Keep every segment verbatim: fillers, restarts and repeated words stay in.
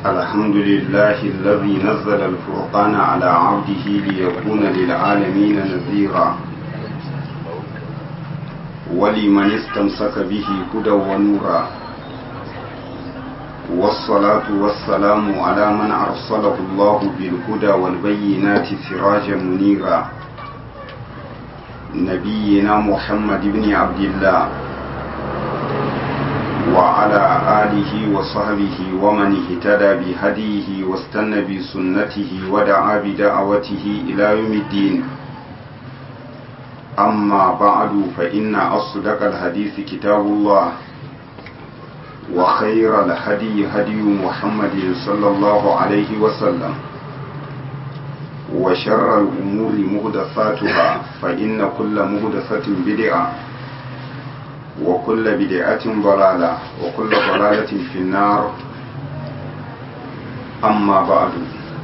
الحمد لله الذي نزل الفرقان على عبده ليكون للعالمين نذيرا ولمن استمسك به هدى ونورا والصلاة والسلام على من أرسله الله بالهدى والبينات سراجا منيرا نبينا محمد بن عبد الله وعلى آله وصحبه ومن اهتدى بهديه واستنى بسنته ودعا بدعوته إلى يوم الدين أما بعد فإن أصدق الحديث كتاب الله وخير الهدي هدي محمد صلى الله عليه وسلم وشر الأمور محدثاتها فإن كل محدثة بدعة وكل بدعة ضلالة وكل ضلالة في النار أما بعد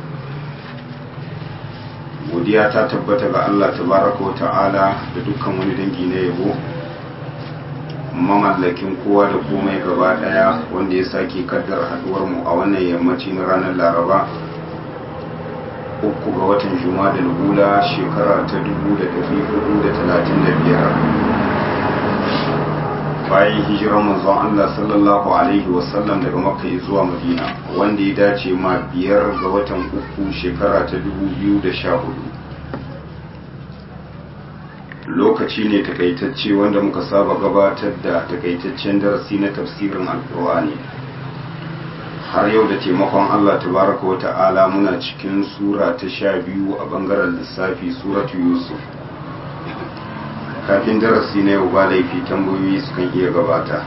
godiya ta tabbata ga Allah tabaraka wa ta'ala da dukkan wani dangi na yabo mamallakin kowa da komai gaba daya wanda ya sake kaddar haduwar mu a wannan yammaci na ranar Laraba uku ga watan Juma'a da Lula shekara ta dubu da ɗari hudu da talatin da biyar bayan hijirar manzon Allah sallallahu alaihi wasallam daga Makka zuwa Madina wanda ya dace ma biyar ga watan uku shekara ta dubu biyu da sha hudu lokaci ne takaitacce wanda muka saba gabatar da takaitaccen darasi na tafsirin alkur'ani har yau da taimakon Allah tabaraka wa ta'ala muna cikin sura ta sha biyu a bangaren lissafi suratu Yusuf kafin darasi na yau ba laifi tambayoyi sukan iya gabata.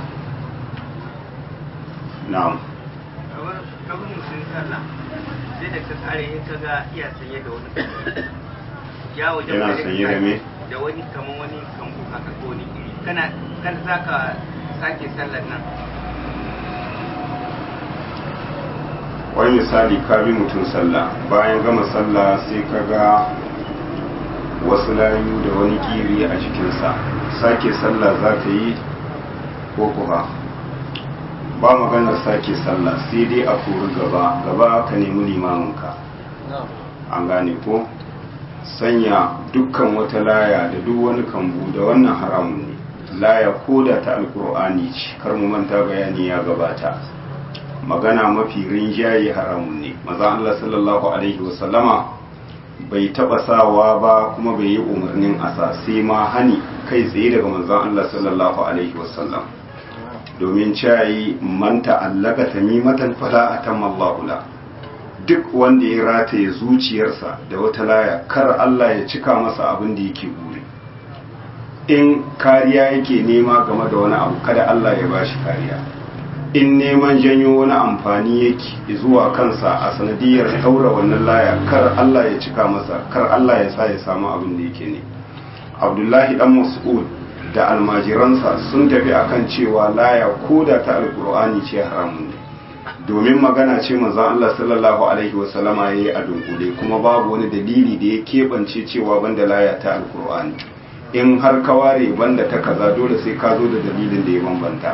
Na'am. Kamar mutum sallah sai da ka kare in ka ga iya sanye da wani ya wajen yana sanye da me da wani kamar wani kambu haka ko wani iri kana kan zaka sake sallar nan wani misali ka bi mutum sallah bayan gama sallah sai ka ga wasu layu da wani kiri a jikinsa sake sallah za ka yi ko kuwa ba maganar sake sallah sai dai a kori gaba gaba ka nemi limaminka an gane ko sanya dukkan wata laya da duk wani kambu da wannan haramun ne laya koda ta alkur'ani ce kar mu manta bayani ya gabata magana mafi rinjaye haramun ne maza Allah sallallahu alaihi wasallama bai taba sawa ba kuma bai yi umarnin asa sai ma hani kai tsaye daga manzon Allah sallallahu alaihi wasallam domin cayi man ta'allaka tamimatan fala atamma Allahu la duk wanda ya rataye zuciyarsa da wata laya kar Allah ya cika masa abin da yake buri in kariya yake nema game da wani abu kada Allah ya bashi kariya in neman janyo wani amfani yake zuwa kansa a sanadiyar daura wannan laya kar Allah ya cika masa kar Allah ya sa ya samu abin da yake ne Abdullahi dan Mas'ud da almajiransa sun tafi akan cewa laya koda ta alqur'ani ce haramun ne domin magana ce manzon Allah sallallahu alaihi wasallama yayi a dunkule kuma babu wani dalili da ya kebance cewa banda laya ta alqur'ani in har ka ware banda ta kaza dole sai ka zo da dalilin da ya bambanta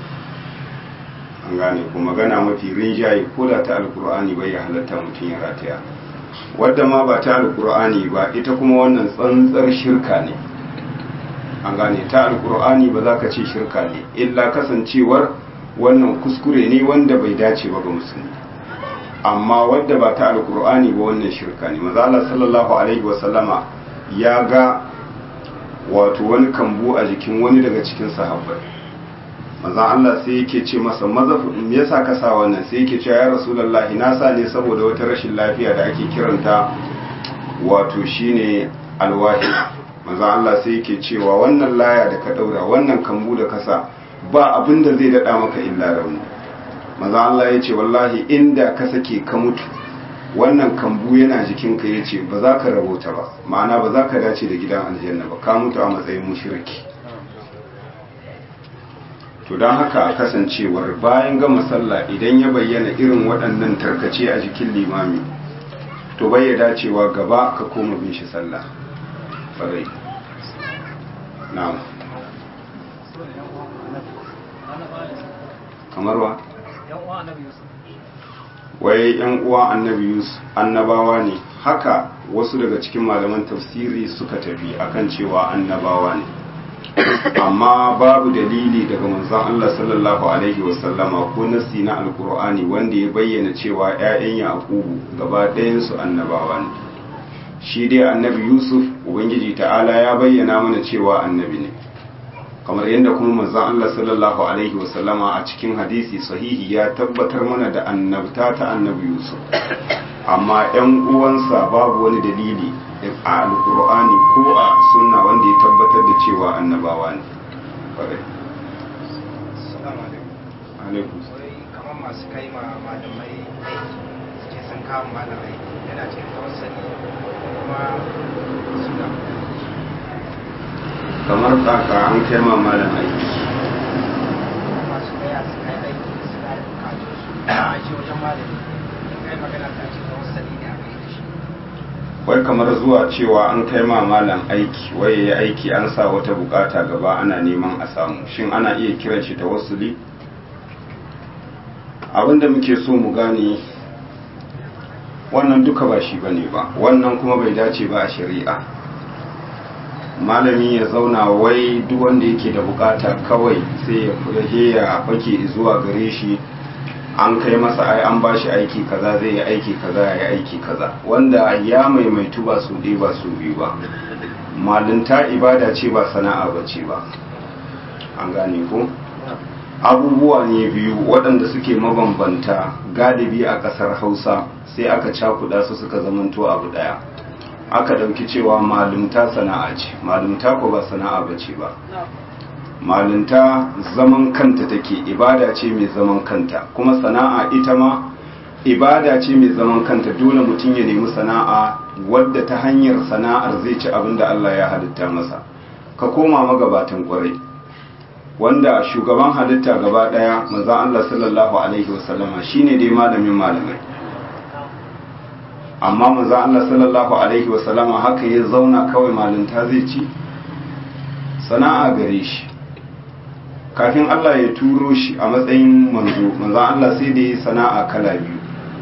an gane ku magana mafi rinjaye ko da ta alkur'ani bai ya halatta mutum ya rataya wadda ma ba ta alkur'ani ba ita kuma wannan tsantsar shirka ne an gane ta alkur'ani ba za ka ce shirka ne illa kasancewar wannan kuskure ne wanda bai dace ba ga musulmi amma wadda ba ta alkur'ani ba wannan shirka ne maza Allah sallallahu alaihi wasallama ya ga wato wani kambu a jikin wani daga cikin sahabbai manzon Allah sai yake ce masa maza me yasa ka sa wannan sai yake cewa ya rasulullahi na sa ne saboda wata rashin lafiya da ake kiranta wato shine alwahi manzon Allah sai yake cewa wannan laya da ka daura wannan kambu da ka sa ba abin da zai dada maka illa rauni manzon Allah ya ce wallahi inda ka sake ka mutu wannan kambu yana jikinka ya ce ba za ka rabota ba ma'ana ba za ka dace da gidan aljanna ba ka mutu a matsayin mushriki to don haka kasancewar bayan gama sallah idan ya bayyana irin waɗannan tarkace a jikin limami to bai ya dacewa gaba ka koma bin shi sallah farai na'am kamar wa wai yan uwa annabi Yusuf annabawa ne, haka wasu daga cikin malaman tafsiri suka tafi akan cewa annabawa ne, amma babu dalili daga manzon Allah sallallahu alaihi wasallama ko nasi na alkur'ani wanda ya bayyana cewa ƴaƴan yaqubu gaba ɗayan su annabawa ne. Shi dai annabi Yusuf ubangiji ta'ala ya bayyana mana cewa annabi ne, kamar yadda kuma manzon Allah sallallahu alaihi wasallama a cikin hadisi sahihi ya tabbatar mana da annabta ta annabi Yusuf, amma ƴan uwansa babu wani dalili a alkur'ani ko a sunna wanda ya tabbatar da cewa annabawa ne. Assalamu alaikum. Kamar masu kai ma malamai aiki suke sun kama malamai yana cikin tawassali kuma suna kamar kaka an kai ma malam aiki masu kaya su kai aiki suna da bukatu a shi wajen malami kai magana ta ce tawassali ne a kai da shi. wai kamar zuwa cewa an kai ma malam aiki wai ya aiki an sa wata bukata gaba ana neman a samu, shin ana iya kiran shi tawassuli? Abinda muke so mu gane wannan duka ba shi bane ba, wannan kuma bai dace ba a shari'a. Malami ya zauna wai duk wanda yake da bukata kawai sai ya fure ya fake zuwa gare shi, an kai masa ai an bashi aiki kaza zai yi aiki kaza ya yi aiki kaza, wanda ya maimaitu ba su ɗaya ba su biyu ba. Malinta ibada ce ba sana'a ba ce ba, an gane ko? Abubuwa ne biyu waɗanda suke mabambanta galibi a ƙasar Hausa sai aka cakuɗa su suka zamanto abu ɗaya, aka ɗauki cewa malumta sana'a ce, malumta ko ba sana'a ba ce ba. Malunta zaman kanta take, ibada ce mai zaman kanta, kuma sana'a ita ma ibada ce mai zaman kanta. Dole mutum ya nemi sana'a wadda ta hanyar sana'ar zai ci abin da Allah ya halitta masa. Ka koma magabatan kwarai, wanda shugaban halitta gaba daya manzon Allah sallallahu alaihi wasallama shine dai malamin malamai, amma manzon Allah sallallahu alaihi wasallama haka ya zauna kawai malunta zai ci, sana'a gare shi. Kafin Allah ya turo shi a matsayin manzo, manzon Allah sai da yi sana'a kala biyu,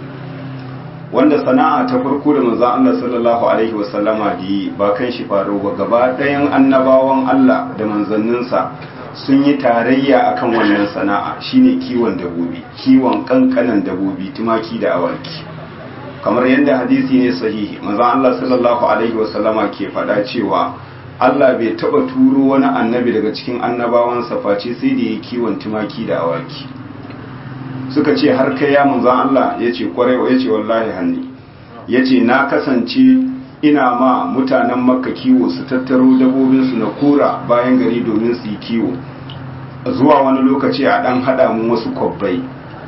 wanda sana'a ta farko da manzon Allah sallallahu alaihi wasallama da yi ba kan shi faru ba, gaba ɗayan annabawan Allah da manzanninsa sun yi tarayya akan wannan sana'a, shine kiwon dabobi, kiwon kankanan dabobi, tumaki da awaki. Kamar yadda hadisi ne sahihi, manzon Allah sallallahu alaihi wasallama ke faɗa cewa Allah bai taba turo wani annabi daga cikin annabawansa face sai da yi kiwon tumaki da awaki. Suka ce har kai ya manzon Allah? Yace kwarai, yace wallahi hanni. Yace na kasance ina ma mutanen Makka kiwo, su tattaro dabobin su na kora bayan gari domin su yi kiwo. Zuwa wani lokaci a dan hada mu wasu kwabbai.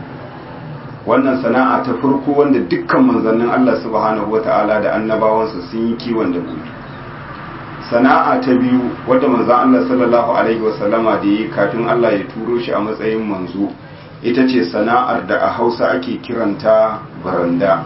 Wannan sana'a ta farko wanda dukkan manzannin Allah subhanahu wataala da annabawansa sun yi kiwon dabobi. Sana'a ta biyu wadda manzon Allah sallallahu alaihi wasallama da yi kafin Allah ya turo shi a matsayin manzo, ita ce sana'ar da a Hausa ake kiranta baranda.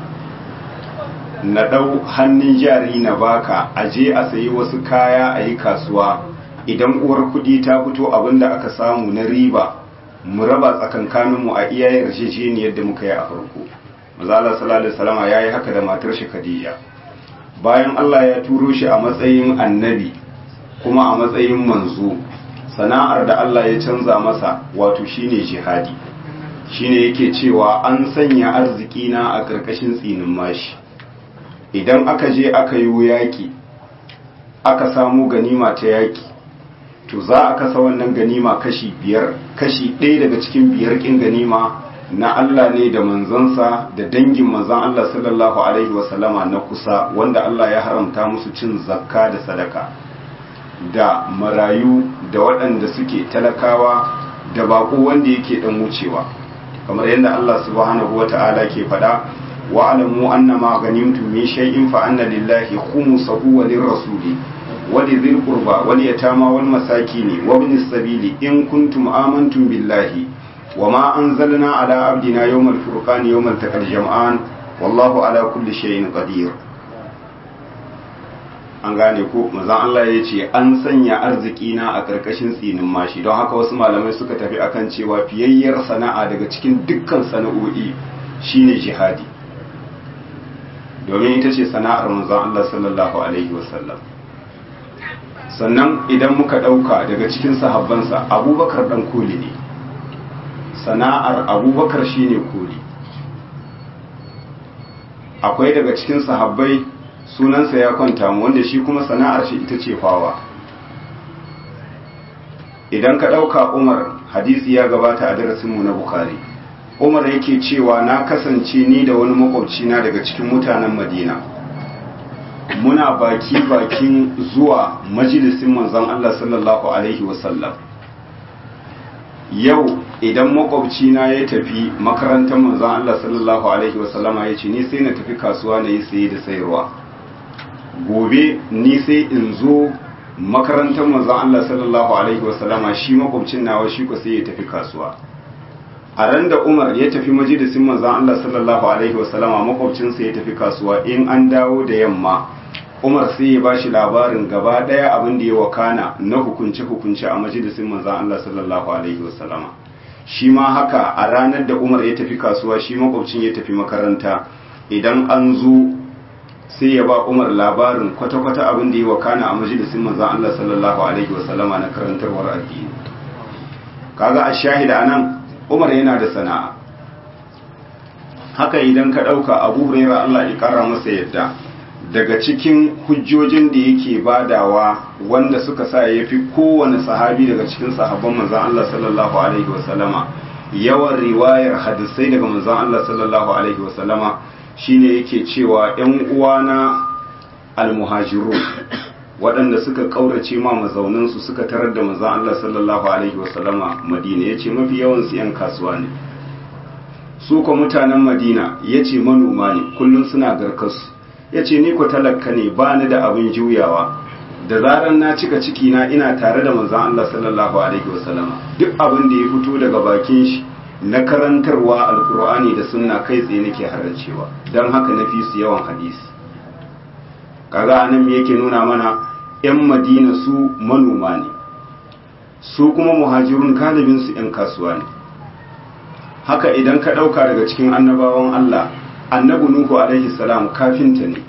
Na ɗau hannun jari na baka, aje a sayi wasu kaya a yi kasuwa, idan uwar kuɗi ta fito abinda aka samu na riba mu raba tsakankaninmu a iya yarjejeniyar da muka yi a farko. Manzon Allah sallallahu alaihi wasallama ya yi haka da matar shi Khadija. Bayan Allah ya turo shi a matsayin annabi kuma a matsayin manzo, sana'ar da Allah ya canza masa wato shine jihadi. Shine yake cewa an sanya arziki na a ƙarƙashin tsinin mashi. Idan aka je aka yi yaƙi, aka samu ganima ta yaƙi, to za a kasa wannan ganima kashi biyar, kashi ɗaya daga cikin biyar ƙin ganima na Allah ne da manzansa da dangin manzan Allah sallallahu alaihi wasallama na kusa, wanda Allah ya haramta musu cin zakka da sadaka, da marayu da waɗanda suke talakawa da baƙo wanda yake ɗan wucewa, kamar yadda Allah subhanahu wata'ala ke faɗa wa alamu annama ganimtum min shay'in fa anna lillahi khumsahu wa lirrasuli wa lidhil qurba wal yatama wal masakini wa ibnis sabili in kuntum amantum billahi وما أنزلنا على عبدنا يوم الفرقان يوم التقى الجمعان والله على كل شيء قدير. An gane ko manzon Allah ya ce an sanya arziki na a karkashin tsinin mashi, don haka wasu malamai suka tafi akan cewa fiyayyar sana'a daga cikin dukkan sana'o'i shine jihadi, domin ita ce sana'ar manzon Allah sallallahu alaihi wasallam. Sannan idan muka ɗauka daga cikin sahabbansa, abubakar ɗan koli ne, sana'ar abubakar shine koli. Akwai daga cikin sahabbai sunansa ya kwanta mu, wanda shi kuma sana'ar shi ita ce fawa. Idan ka ɗauka Umar, hadisi ya gabata a darasinmu na Bukhari, Umar yake cewa na kasance ni da wani makwabcina daga cikin mutanen Madina, muna baki bakin zuwa majalisin manzon Allah sallallahu alaihi wasallam. Yau idan makwabcina ya tafi makarantar manzon Allah sallallahu alaihi wasallama ya ce ni sai na tafi kasuwa na yi saye da sayarwa, gobe ni sai in zo makarantar manzon Allah sallallahu alaihi wasallama, shi makwabcin nawa shi ko sai ya tafi kasuwa. A ran da Umar ya tafi majalisin manzon Allah sallallahu alaihi wasallama, makwabcinsa ya tafi kasuwa, in an dawo da yamma Umar sai ya bashi labarin gaba daya abin da ya wakana na hukunce hukunce a majalisin manzon Allah sallallahu alaihi wasallama. Shi ma haka a ranar da Umar ya tafi kasuwa, shi makwabcin ya tafi makaranta, idan an zo sai ya ba Umar labarin kwata-kwata abin da ya wakana a majalisin manzon Allah sallallahu alaihi wasallama na karantarwar addini. Kaga a shahida anan Umar yana da sana'a. Haka idan ka dauka Abu Hurairah Allah ya kara masa yadda, daga cikin hujjojin da yake badawa wanda suka sa ya fi kowane sahabi daga cikin sahabban manzon Allah sallallahu alaihi wasallama yawan riwayar hadisai daga manzon Allah sallallahu alaihi wasallama, shine yake cewa ‘yan uwana almuhajiru waɗanda suka ƙaurace ma mazauninsu suka tarar da manzon Allah sallallahu alaihi wasallama Madina, ya ce mafi yawansu ‘yan kasuwa ne, su ko mutanen Madina ya ce manoma ne, kullum suna garkarsu, ya ce ni ko talaka ne, ba ni da abin juyawa, da zarar na cika ciki na ina tare da manzon Allah sallallahu alaihi wasallama, duk abin da ya fito daga bakin shi na karantarwa alkur'ani da sunna kai tsaye nake haracewa, don haka na fi su yawan hadisi. Kaga anan me yake nuna mana ‘yan Madina su manoma ne, su kuma muhajirun galibin su ‘yan kasuwa ne. Haka idan ka ɗauka daga cikin annabawan Allah, annabi Nuhu alaihi salam kafinta ne,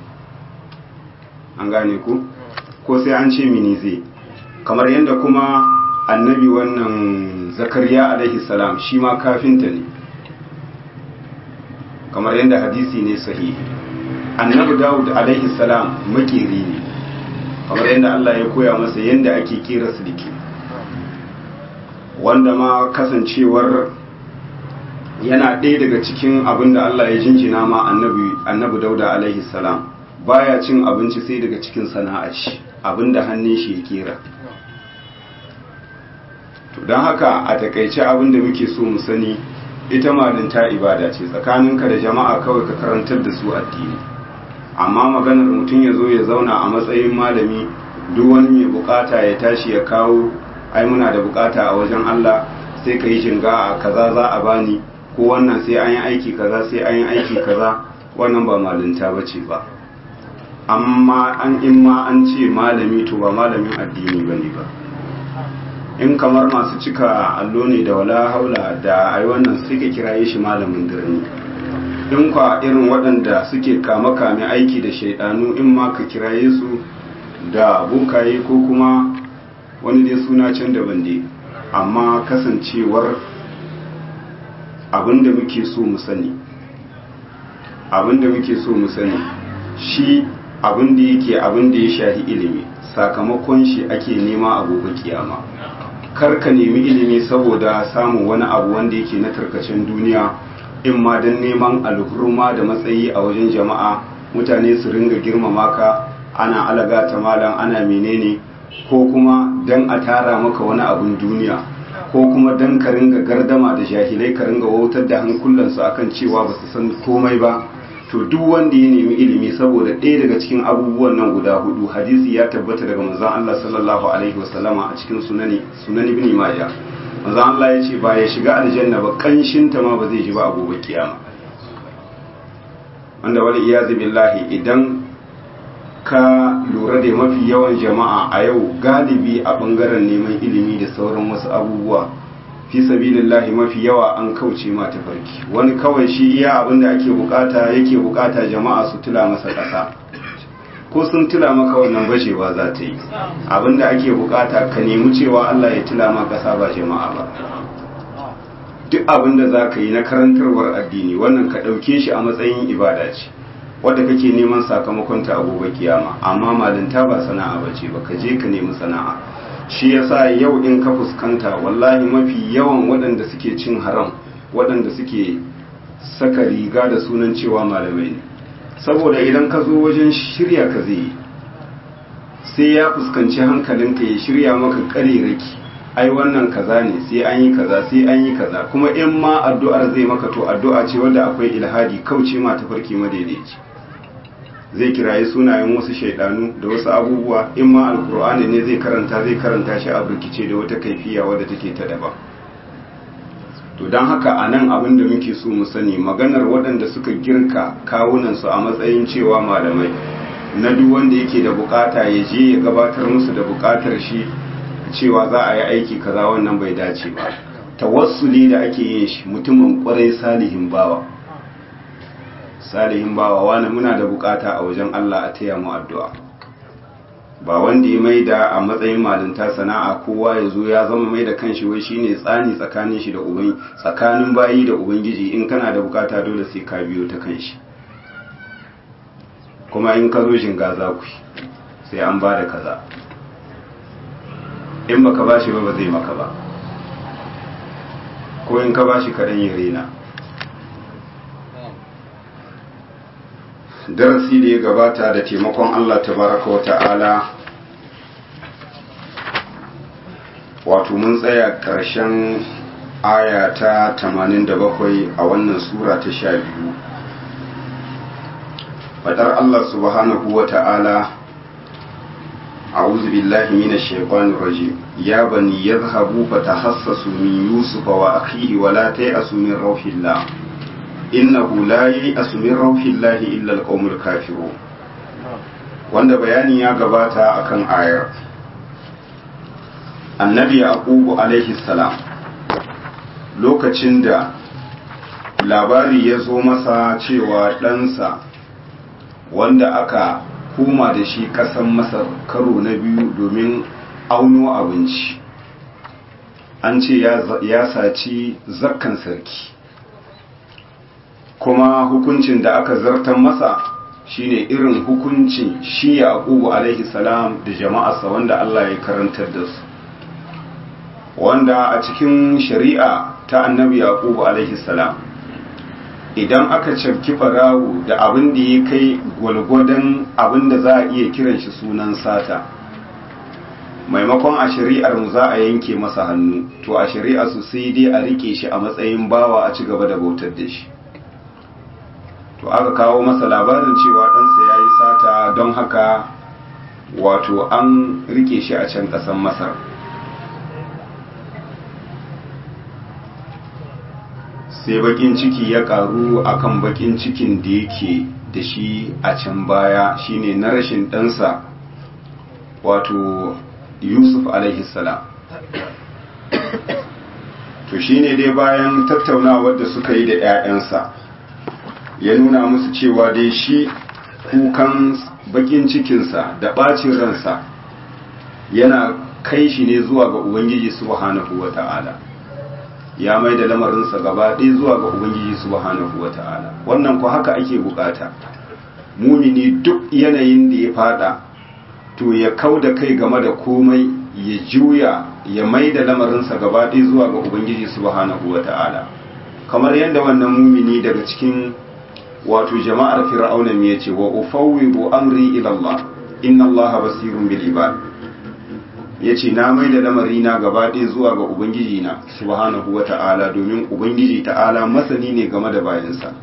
an gane ku ko sai an ce mini zai, kamar yadda kuma annabi wannan Zakariya alaihi salam shi ma kafinta ne, kamar yadda hadisi ne sahihi. Annabi Dawud alaihi salam makeri ne, kamar yadda Allah ya koya masa yadda ake kera silke, wanda ma kasancewar yana ɗaya daga cikin abin da Allah ya jinjina ma annabi annabi Dauda alaihi salam, baya cin abinci sai daga cikin sana'a shi, abin da hannun shi ya kera. To don haka a takaice abin da muke so mu sani, ita malinta ibada ce, tsakaninka da jama'a kawai ka karantar da su addini. Amma maganar mutum ya zo ya zauna a matsayin malami, duk wani mai bukata ya tashi ya kawo, ai muna da bukata a wajen Allah, sai ka yi jinga a kaza za a bani, ko wannan sai an yi aiki kaza sai an yi aiki kaza, wannan ba malinta bace ba. Amma an in ma an ce malami, to ba malamin addini bane ba. In kamar masu cika allo ne da wala haula da ai wannan sai ka kiraye shi malamin dirni. In kwa irin waɗanda suke kama kame aiki da shaidanu, in ma ka kiraye su da bukaye ko kuma wani dai suna can daban dai. Amma kasancewar abinda muke so mu sani, abinda muke so mu sani shi abinda yake abinda ya shahi ilimi, sakamakon shi ake nema a gobe kiyama. Kar ka nemi ilimi saboda samun wani abu wanda yake na tarkacen duniya, in ma don neman alhurma da matsayi a wajen jama'a, mutane su ringa girmama ka, ana alaga ta malam, ana menene, ko kuma don a tara maka wani abun duniya, ko kuma don ka ringa gardama da jahilai, ka ringa wautar da hankulansu akan cewa ba su san komai ba. To duk wanda ya nemi ilimi saboda ɗaya daga cikin abubuwan nan guda hudu, hadisi ya tabbata daga manzon Allah sallallahu alaihi wasallama a cikin sunani sunan ibn Majah. Manzon Allah ya ce ba ya shiga aljanna ba, kanshin ta ma ba zai ji ba a gobe kiyama. Wanda wal iyazu billahi, idan ka lura da mafi yawan jama'a a yau galibi a bangaren neman ilimi da sauran wasu abubuwa, fi sabilillahi mafi yawa an kauce ma tafarki. Wani kawai shi iya abinda ake bukata yake bukata jama'a su tula masa ƙasa, ko sun tula maka wannan bashewa za ta yi. Abinda ake bukata ka nemi cewa Allah ya tula maka ƙasa ba jama'a ba. Duk abinda za ka yi na karantarwar addini wannan ka ɗauke shi a matsayin ibada ce wadda kake neman sakamakon ta a gobe kiyama, amma malinta ba sana'a bace ba, ka je ka nemi sana'a. Shi yasa yau in ka fuskanta wallahi mafi yawan waɗanda suke cin haram, waɗanda suke saka riga da sunan cewa malamai ne, saboda idan ka zo wajen shirya ka zai sai ya fuskanci hankalinka ya shirya maka ƙarerake, ai wannan kaza ne sai an yi kaza sai an yi kaza, kuma in ma addu'ar zai maka to addu'a ce wadda akwai ilhadi, kauce ma tafarki madaidaici. Zai kirayi sunayen wasu shaidanu da wasu abubuwa, in ma alkur'ani ne zai karanta zai karanta shi a burkice da wata kaifiya wadda take ta daban. To don haka a nan abin da muke so mu sani, maganar waɗanda suka girka kawunansu a matsayin cewa malamai, na duk wanda yake da bukata ya je ya gabatar musu da bukatar shi cewa za a yi aiki kaza, wannan bai dace ba. Tawassuli da ake yin shi mutumin kwarai salihin bawa salihin bawa wani muna da bukata a wajen Allah a taya mu addu'a, ba wanda ya maida a matsayin malinta sana'a kowa ya zo ya zama mai da kanshi wai shine tsani tsakanin shi da uban tsakanin bayi da ubangiji. In kana da bukata dole sai ka biyo ta kanshi, kuma in ka zo shinga za ku sai an ba da kaza, in baka bashi ba ba zai maka ba, ko in ka bashi kaɗan ya rena. Darasi da ya gabata da taimakon Allah tabaraka wa ta'ala, wato mun tsaya ƙarshen aya ta tamanin da bakwai a wannan sura ta sha biyu. Fadar Allah subhanahu wa ta'ala, a'udhu billahi minash shaitanir rajim, ya bani yadhhabu fatahassasu min yusufa wa akhihi wa la ta'asu min rauhillah innahu la ya'asu min rauhillahi illa alqaumul kafirun. Wanda bayani ya gabata akan ayar. Annabi Yaqubu alaihi salam, lokacin da labari ya zo masa cewa ɗansa wanda aka koma da shi ƙasan Masar karo na biyu domin auno abinci, an ce ya saci zakkan sarki, kuma hukuncin da aka zartar masa shine irin hukuncin shi Yaqubu alaihi salam da jama'arsa wanda Allah ya karantar da su, wanda a cikin shari'a ta annabi Yaqubu alaihi salam, idan aka cafki farawo da abin da ya kai gwalgwadon abin da za a iya kiran shi sunan sata, maimakon a shari'ar mu za a yanke masa hannu, to a shari'a su sai dai a rike shi a matsayin bawa a ci gaba da bautar da shi. To aka kawo masa labarin cewa ɗansa ya yi sata, don haka wato an rike shi a can ƙasan Masar. Sai bakin ciki ya karu akan bakin cikin da yake da shi a can baya, shine na rashin ɗansa wato Yusuf alaihi salam. To shine dai bayan tattaunawar da suka yi da 'ya'yansa, ya nuna musu cewa dai shi kukan bakin cikinsa da ɓacin ransa yana kai shi ne zuwa ga Ubangiji subhanahu wa ta'ala. Ya mai da lamarinsa gaba ɗaya zuwa ga Ubangiji subhanahu wa ta'ala. Wannan ku haka ake bukata. Mumini duk yanayin da ya fada, to ya kau da kai game da komai, ya juya ya mai da lamarinsa gaba ɗaya zuwa ga Ubangiji subhanahu wa ta'ala. Kamar yadda wannan mumini daga cikin wato jama'ar fir'auna ya ce, wa ufawwidu amri ila Allah inna Allah basirun bil ibad. Yace na mai da lamari na gaba ɗaya zuwa ga ubangiji na subhanahu wata'ala, domin ubangiji ta'ala masani ne game da bayansa.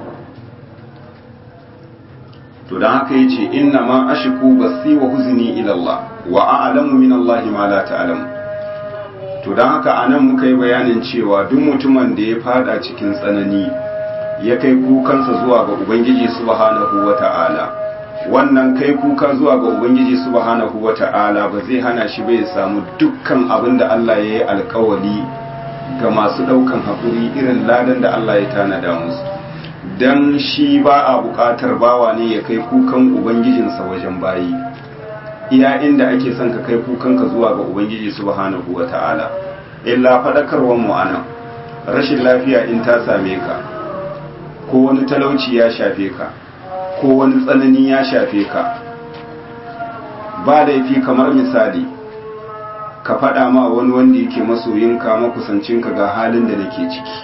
To dan haka yace inna ma ashku basi wa huzni ila Allah wa a'lamu min Allah ma la ta'lamu. To dan haka anan muka yi bayanin cewa duk mutumin da ya fada cikin tsanani ya kai kukansa zuwa ga Ubangiji subhanahu wata'ala, wannan kai kuka zuwa ga Ubangiji subhanahu wata'ala ba zai hana shi bai samu dukkan abin da Allah ya yi alkawali ga masu ɗaukan haƙuri irin ladan da Allah ya tanada musu. Dan shi ba a buƙatar bawa ne ya kai kukan ubangijinsa wajen bayi, iya inda ake son ka kai kukanka zuwa ga ubangiji subhanahu wata'ala. Illa faɗakarwar mu anan, rashin lafiya in ta same ka, ko wani talauci ya shafe ka, ko wani tsanani ya shafe ka, ba laifi kamar misali ka faɗa ma wani wanda yake masoyinka makusancinka ga halin da nake ciki.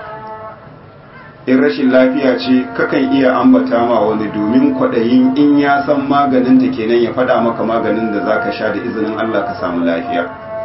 In rashin lafiya ce kakan iya ambata ma wani domin kwaɗayin in ya san maganin ta kenan ya faɗa maka maganin da za ka sha da izinin Allah ka samu lafiya.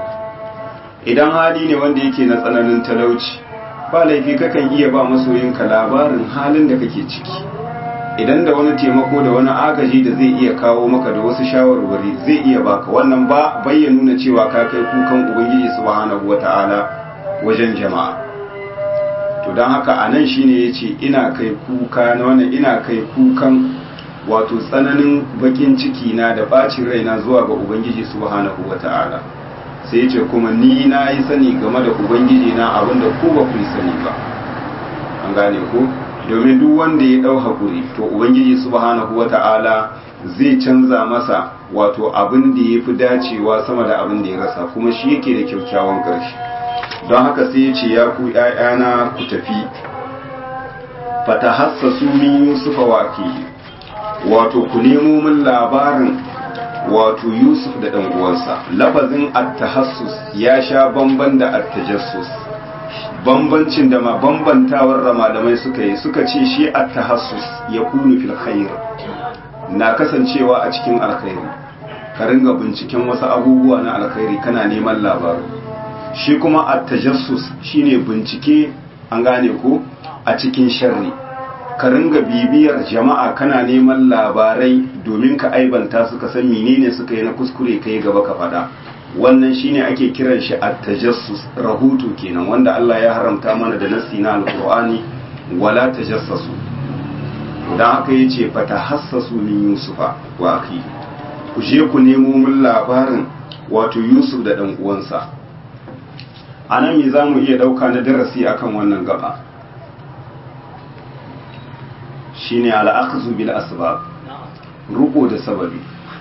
Idan hali ne wanda yake na tsananin talauci, ba laifi kakan iya ba masoyinka labarin halin da kake ciki. Idan da wani taimako da wani agaji da zai iya kawo maka da wasu shawarwari zai iya baka, wannan ba bayyana nuna cewa ka kai kukan ubangiji subhanahu wata'ala wajen jama'a. To don haka a nan shi ne ya ce ina kai kuka na wannan ina kai kukan wato tsananin bakin ciki na da bacin raina zuwa ga ubangiji subhanahu wata'ala. Sai ya ce kuma ni na yi sani game da ubangiji na abinda ku ba ku yi sani ba. An gane ku? Domin duk wanda ya ɗau haƙuri to ubangiji subhanahu wata'ala zai canza masa wato abin da ya fi dacewa sama da abin da ya rasa, kuma shi yake da kyakkyawan ƙarshe. Don haka sai ya ce ya ku ‘ya'yana ku tafi fatahassasu min yusufa wa akihi, wato ku nemo min labarin wato yusuf da ɗan uwansa. Lafazin at-tahassus ya sha bamban da at-tajassus. Bambancin da ma bambantawar da malamai suka yi suka ce shi at-tahassus ya kunu fil khair, na kasancewa a cikin alkhairi, ka ringa binciken wasu abubuwa na alkhairi kana neman labaru. Shi kuma at-tajassus shine bincike, an gane ko, a cikin sharri, ka ringa bibiyar jama'a kana neman labarai domin ka aibanta su, ka san menene suka yi na kuskure kai gaba ka faɗa. Wannan shine ake kiran shi at-tajassus, rahoto kenan wanda Allah ya haramta mana da nassi na alqur'ani, wala tajassasu. Dan haka yace fatahassasu min yusufa wa akhi, ku je ku nemo mun labarin wato Yusuf da dan uwansa. Anan me zamu iya dauka na darasi akan wannan gaba? Shine al-akhdhu bil asbab, ruko da sababi.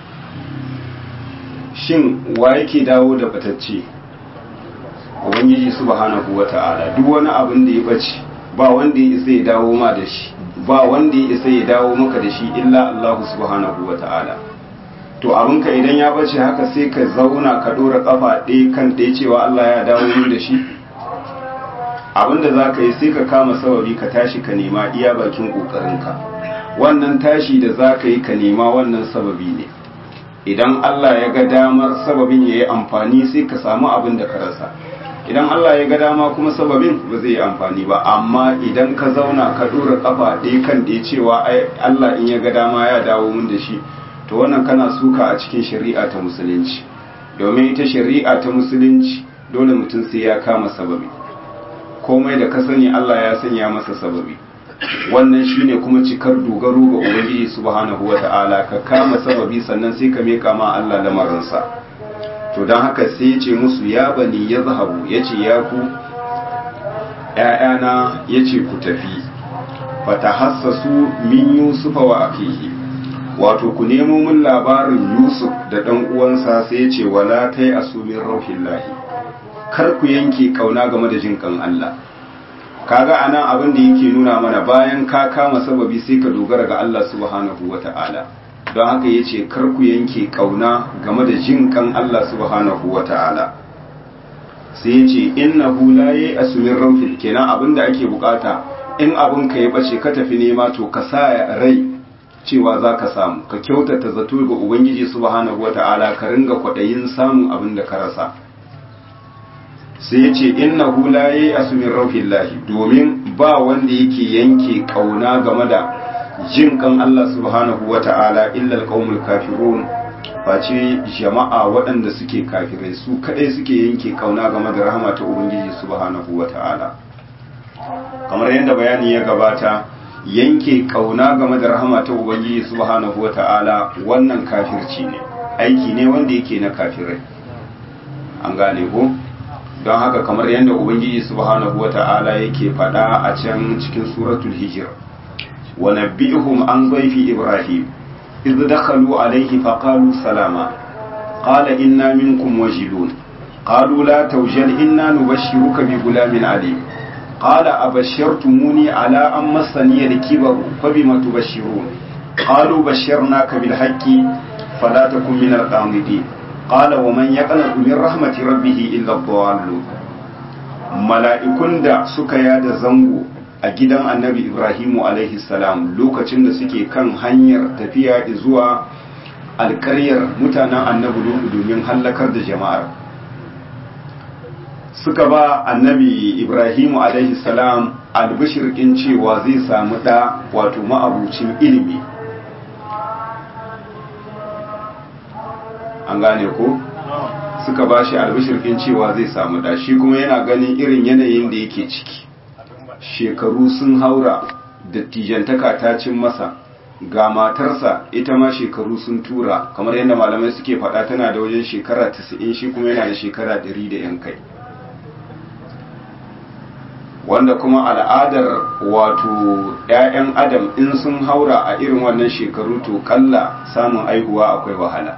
Shin wa yake dawo da batacce? Ubangiji subhanahu wata'ala. Duk wani abin da ya bace ba wanda ya isa ya dawo ma da shi, ba wanda ya isa ya dawo maka da shi illa Allah subhanahu wata'ala. To abinka idan ya bace haka sai ka zauna ka dora kafa ɗaya kan ɗaya cewa Allah ya dawo min da shi. Abinda za ka yi sai ka kama sababi ka tashi ka nema iya bakin ƙoƙarinka. Wannan tashi da za ka yi ka nema wannan sababi ne. Idan Allah ya ga damar sababin ya yi amfani sai ka samu abin da ka rasa. Idan Allah ya ga dama kuma sababin ba zai yi amfani ba, amma idan ka zauna ka dora kafa ɗaya kan ɗaya cewa ai Allah in ya ga dama ya dawo min da shi, to wannan kana suka a cikin shari'a ta musulunci. Domin ita shari'a ta musulunci dole mutum sai ya kama sababi. Komai da ka sani Allah ya sanya masa sababi. Wannan shine kuma cikar dogaro ga Ubangiji subhanahu wata'ala, ka kama sababi sannan sai ka meka ma Allah lamarinsa. To don haka sai ya ce musu ya bani ya zahabu, ya ce ya ku ‘ya'yana, ya ce ku tafi fatahassasu min yusufa wa akihi, wato ku nemo min labarin Yusuf da ɗan uwansa. Sai ya ce wala tai asumin rauhillahi, kar ku yanke kauna game da jin kan Allah. Kaga anan abin da yake nuna mana bayan ka kama sababi sai ka dogara ga Allah subhanahu wata'ala. Don haka yace kar ku yanke kauna game da jin kan Allah subhanahu wata'ala. Sai yace innahu la ya'asu min rawfil, kenan abin da ake bukata in abin ka ya bace ka tafi nema to ka sa rai cewa zaka samu, ka kyautata zato ga Ubangiji subhanahu wata'ala, ka ringa kwadayin samun abin da ka rasa. Sai ya ce inna hula ya yi asumin rauhin lahi, domin ba wanda yake yanke kauna game da jin kan Allah subhanahu wa ta'ala illal qaumul kafirun, face jama'a waɗanda suke kafirai su kadai suke yanke kauna game da rahama ta Ubangiji subhanahu wa ta'ala. Kamar yadda bayani ya gabata, yanke kauna game da rahama ta Ubangiji subhanahu wa ta'ala wannan kafirci ne, aiki ne wanda yake na kafirai. An gane ko? don haka kamar yadda ubangiji subhanahu wata'ala yake faɗa a can cikin suratul hijr wa nabbi'uhum an dhayfi ibrahim idh dakhalu alayhi faqalu salama qala inna minkum wajilun qalu la tawjal inna nubashshiruka bi gulamin alim qala abashshartumuni ala an massani al-kibaru fabima tubashshirun qalu basharnaka bil haqqi fala takun min al-qanidin qala wa man yaqnatu min rahmati rabbih illa ad-dallun mala'ikun da suka yada zango a gidan annabi ibrahimu alaihi salam lokacin da suke kan hanyar tafiya zuwa alƙaryar mutanen annabi lutu domin hallakar da jama'ar suka ba annabi ibrahimu alaihi salam albishir ɗin cewa zai samu ɗa wato ma'abucin ilimi an gane ko suka ba shi albishir ɗin cewa zai samu ɗa shi kuma yana ganin irin yanayin da yake ciki shekaru sun haura dattijantaka ta cin masa ga matarsa ita ma shekaru sun tura kamar yadda malamai suke faɗa tana da wajen shekara tasa'in shi kuma yana da shekara ɗari da yan kai wanda kuma al'adar wato 'ya'yan adam in sun haura a irin wannan shekaru to kalla samun aihuwa akwai wahala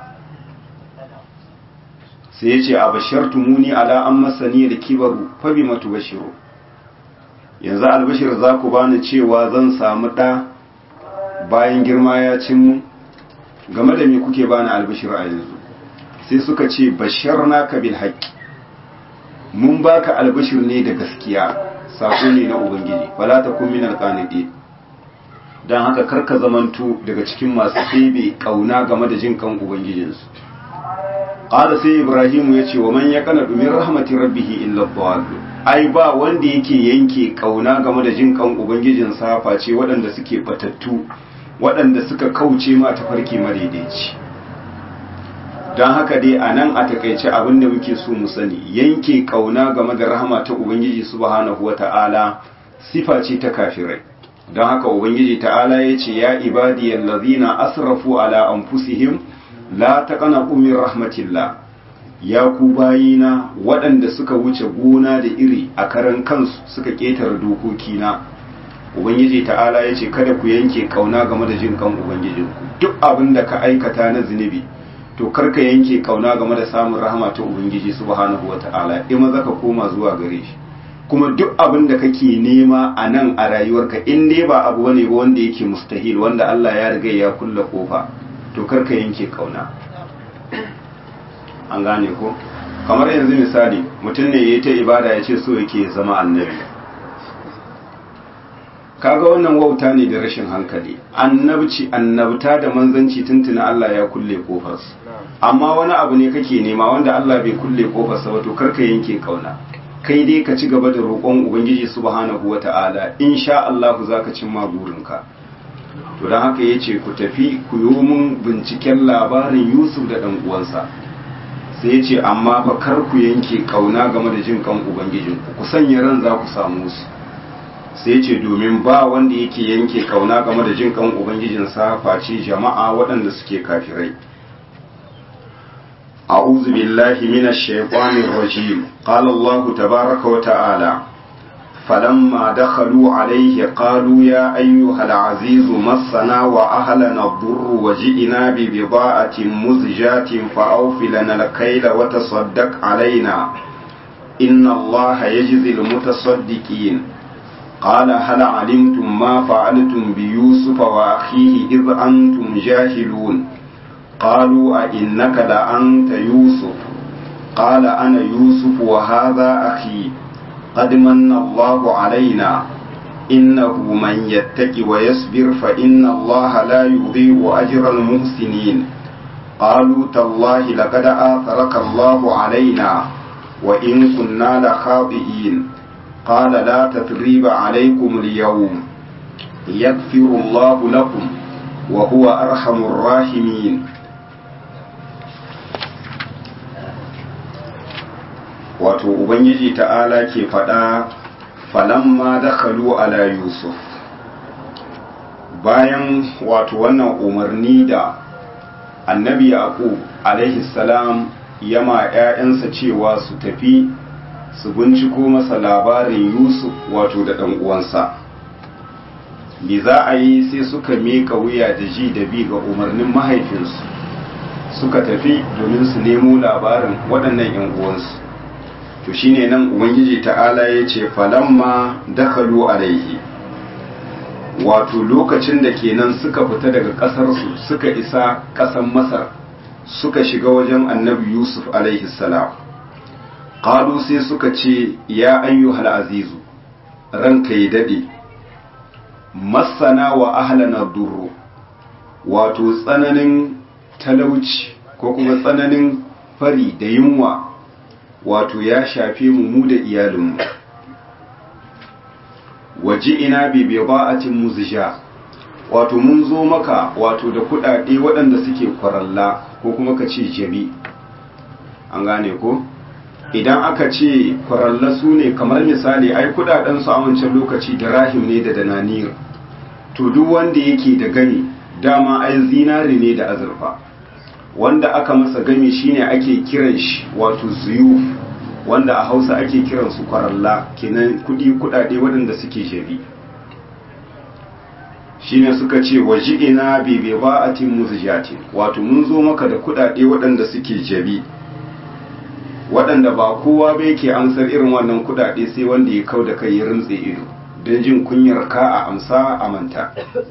sai ya ce a bashartu muni ala an masani da kibaru fabi matu bashiru yanzu albashir za ku bani cewa zan samu ɗa bayan girma ya cin mu game da me kuke bani albashir a yanzu sai suka ce bashar naka bil haqqi mun baka albashir ne da gaskiya sako ne na ubangiji wala takun minal qanidin dan haka karka zamanto daga cikin masu ɗebe kauna game da jin kan ubangijinsu qala sai ibrahimu yace wa man yaqnatu min rahmati rabbih illa ad-dallun ai ba wanda yake yanke kauna game da jin kan ubangijinsa face waɗanda suke batattu waɗanda suka kauce ma tafarki madaidaici don haka dai a nan a takaice abin da muke so mu sani yanke kauna game da rahama ta ubangiji subhanahu wata'ala sifa ce ta kafirai don haka ubangiji ta'ala ya ce ya ibadiyal ladhina asrafu ala anfusihim la taqnatu min rahmatillah ya ku bayina waɗanda suka wuce gona da iri a karan kansu suka ƙetare dokokina ubangiji ta'ala ya ce kada ku yanke kauna game da jin kan ubangijinku duk abin da ka aikata na zunubi to karka yanke kauna game da samun rahama ta ubangiji subhanahu wata'ala in maza ka koma zuwa gare shi kuma duk abin da kake nema a nan a rayuwarka in dai ba abu bane ba wanda yake mustahil wanda Allah ya riga ya kulla kofa to karka yanke kauna an gane ko kamar yanzu misali mutum ne yayi ta ibada ya ce so yake zama annabi kaga wannan wauta ne da rashin hankali annabci annabta da manzanci tuntuna Allah ya kulle kofarsa amma wani abu ne kake nema wanda Allah bai kulle kofarsa ba to karka yanke kauna kai dai ka ci gaba da roƙon ubangiji subhanahu wata'ala insha Allah zaka cimma burinka to dan haka yace ku tafi ku yi mun binciken labarin Yusuf da dan uwansa sai yace amma fa kar ku yanke kauna game da jin kan ubangijinku ku sanya ran za ku samu su sai ce domin ba wanda yake yanke kauna game da jin kan ubangijinsa face jama'a waɗanda suke kafirai a'udhu billahi minash shaitanir rajim qala Allah tabaaraka wa ta'ala falamma dakhalu alayhi qalu ya ayyuhal aziz massana wa ahlana ad-durr wa ji'na bi bida'atin muzjatin fa'awfi lana al-kayla wa tasaddaq alayna inna Allah yajzi al-mutasaddiqin قال هل علمتم ما فعلتم بيوسف وأخيه إذ أنتم جاهلون قالوا أئنك لأنت يوسف قال أنا يوسف وهذا أخي قد من الله علينا إنه من يتق ويصبر فإن الله لا يضيع أجر المحسنين قالوا تالله لقد آثرك الله علينا وإن كنا لخاطئين قال لا تثريب عليكم اليوم يغفر الله لكم وهو أرحم الراحمين wato ubangiji ta'ala ke faɗa falamma dakhalu ala yusuf bayan wato wannan umarni da annabi yaqub alaihi salam yama ƴaƴansa cewa su tafi su binciko masa labarin Yusuf wato da ɗan uwansa. Me za a yi sai suka miƙa wuya da ji da bi ga umarnin mahaifinsu, suka tafi domin su nemo labarin waɗannan ‘yan uwansu. To shine nan Ubangiji ta'ala ya ce falamma dakalu alaihi, wato lokacin da kenan suka fita daga ƙasarsu suka isa ƙasar Masar suka shiga wajen annabi Yusuf alaihi salam. Qalu sai suka ce ya ayyuhal azizu, ranka yi daɗe, masana wa ahlana durru, wato tsananin talauci ko kuma tsananin fari da yunwa wato ya shafe mu mu da iyalinmu. Waje ina bi bida'atin muzja, wato mun zo maka wato da kudade waɗanda suke kwaralla ko kuma ka ce jabi. An gane ko? Idan aka ce kwaralla su ne kamar misali ai kudaden su a wancan lokaci da rahim ne da dananir. To duk wanda yake da gani dama ai zinari ne da azurfa. Wanda aka masa gami shine ake kiran shi wato zuyuf, wanda a Hausa ake kiran su kwaralla, kenan kudi kudade waɗanda suke jabi. Shine suka ce waji'ina bi bida'atin muzjatin, wato mun zo maka da kudade waɗanda suke jabi, waɗanda ba kowa ba yake amsar irin wannan kudade sai wanda ya kau da kai ya rintse ido don jin kunyar ka a amsa a manta.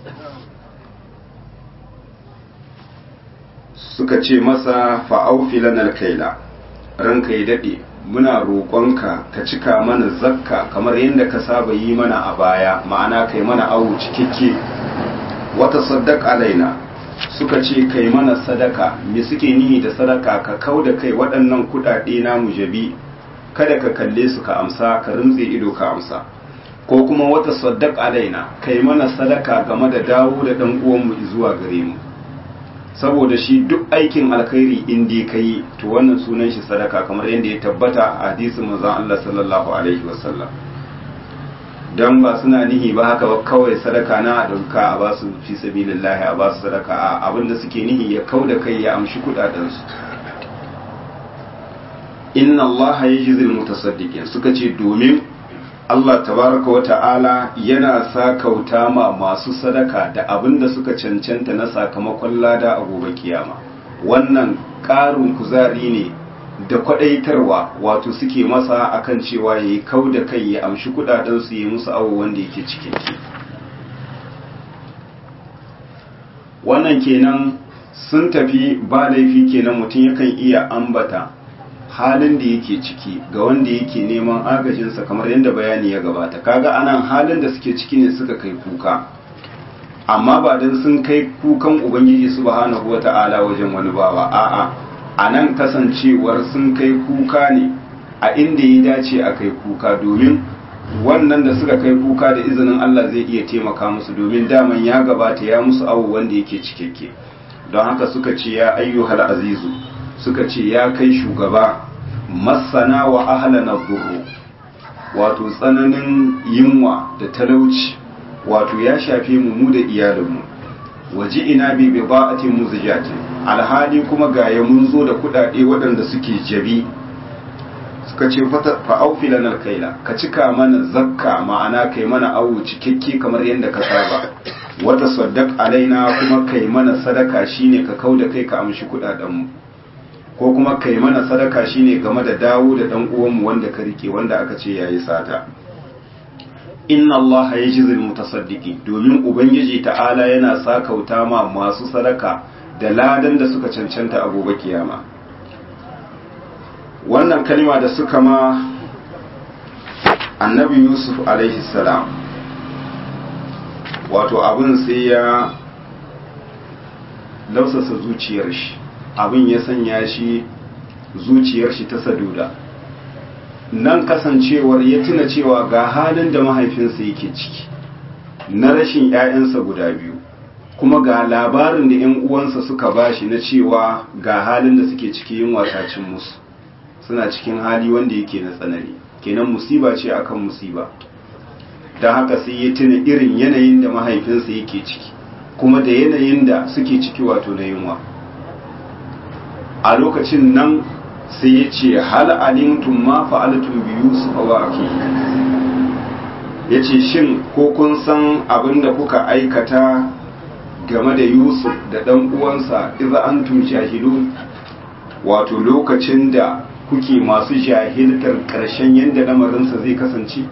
Suka ce masa fa'aufi lanar kaila, ranka ya daɗe, muna roƙonka ka cika mana zakka kamar yadda ka saba yi mana a baya, ma'ana kai mana awu cikakke. Wata sadaka alaina, suka ce kai mana sadaka, me suke nihi da sadaka? Ka kau da kai waɗannan kuɗaɗe namu jabi, kada ka kalle su ka amsa, ka rintse ido ka amsa. Ko kuma wata sadaka alaina, kai mana sadaka game da dawo da ɗan uwanmu zuwa gare mu. Saboda shi duk aikin alkhairi in dai kai to wannan sunan shi sadaka, kamar yadda ya tabbata a hadisin manzon Allah sallallahu alaihi wasallam. Dan ba suna nihi ba haka ba kawai sadaka na dauka a ba su fi sabilillah a ba su sadaka, a abinda suke nihi ya kauda kai ya amshi kudaden su. Inna Allah yajzil mutasaddiqin, suka ce domin Allah tabaraka wa ta'ala yana sakauta ma masu sadaka da abin da suka cancanta na sakamakon lada a gobe kiyama. Wannan ƙarin kuzari ne da kwadaitarwa wato suke masa akan cewa yayi kau da kai ya amshi kudaden su yi musu awo wanda yake cikin ki. Wannan kenan sun tafi ba laifi kenan mutum yakan iya ambata halin da yake ciki ga wanda yake neman agajinsa kamar yadda bayani ya gabata. Kaga anan halin da suke ciki ne suka kai kuka, amma ba don sun kai kukan ubangiji subhanahu wata'ala wajen wani bawa, a'a anan kasancewar sun kai kuka ne a inda ya dace a kai kuka, domin wannan da suka kai kuka da izinin Allah zai iya taimaka musu, domin daman ya gabata ya musu abu wanda yake cikakke. Don haka suka ce ya ayyuhal azizu, suka ce ya kai shugaba, masana wa ahlana durru, wato tsananin yunwa da talauci wato ya shafe mu mu da iyalinmu. Waji ina bi bida'atin muzjatin, alhali kuma gaya mun zo da kudade waɗanda suke jabi. Suka ce fa aufi lana kaila, ka cika mana zakka, ma'ana kai mana awu cikakke kamar yadda ka saba. Wata saddaq alaina, kuma kai mana sadaka shine ka kauda kai ka amshi kudaden mu, ko kuma kai mana sadaka shine game da dawo da dan uwanmu wanda ka rike, wanda aka ce yayi sata. Inna Allah yajzil mutasaddiqin, domin ubangiji ta'ala yana sakauta ma masu sadaka da ladan da suka cancanta a gobe kiyama. Wannan kalma da suka ma annabi Yusuf alaihi salam, wato abin sai ya lausasa zuciyar shi, abin ya sanya shi zuciyar shi ta saduda. Nan kasancewar ya tuna cewa ga halin da mahaifinsa yake ciki na rashin 'ya'yansa guda biyu, kuma ga labarin da 'yan uwansa suka bashi na cewa ga halin da suke ciki, yin wasacin musu suna cikin hali wanda yake na tsanani, kenan musiba ce akan musiba. don haka sai ya tuna irin yanayin da mahaifinsa yake ciki kuma da yanayin da suke ciki wato na yunwa. A lokacin nan sai ya ce hal alimtum ma fa'altum bi yusuf wa akhihi, yace shin ko kun san abin da kuka aikata game da Yusuf da dan uwansa idza antum jahilun, wato lokacin da kuke masu jahiltar karshen yanda lamarinsa zai kasance.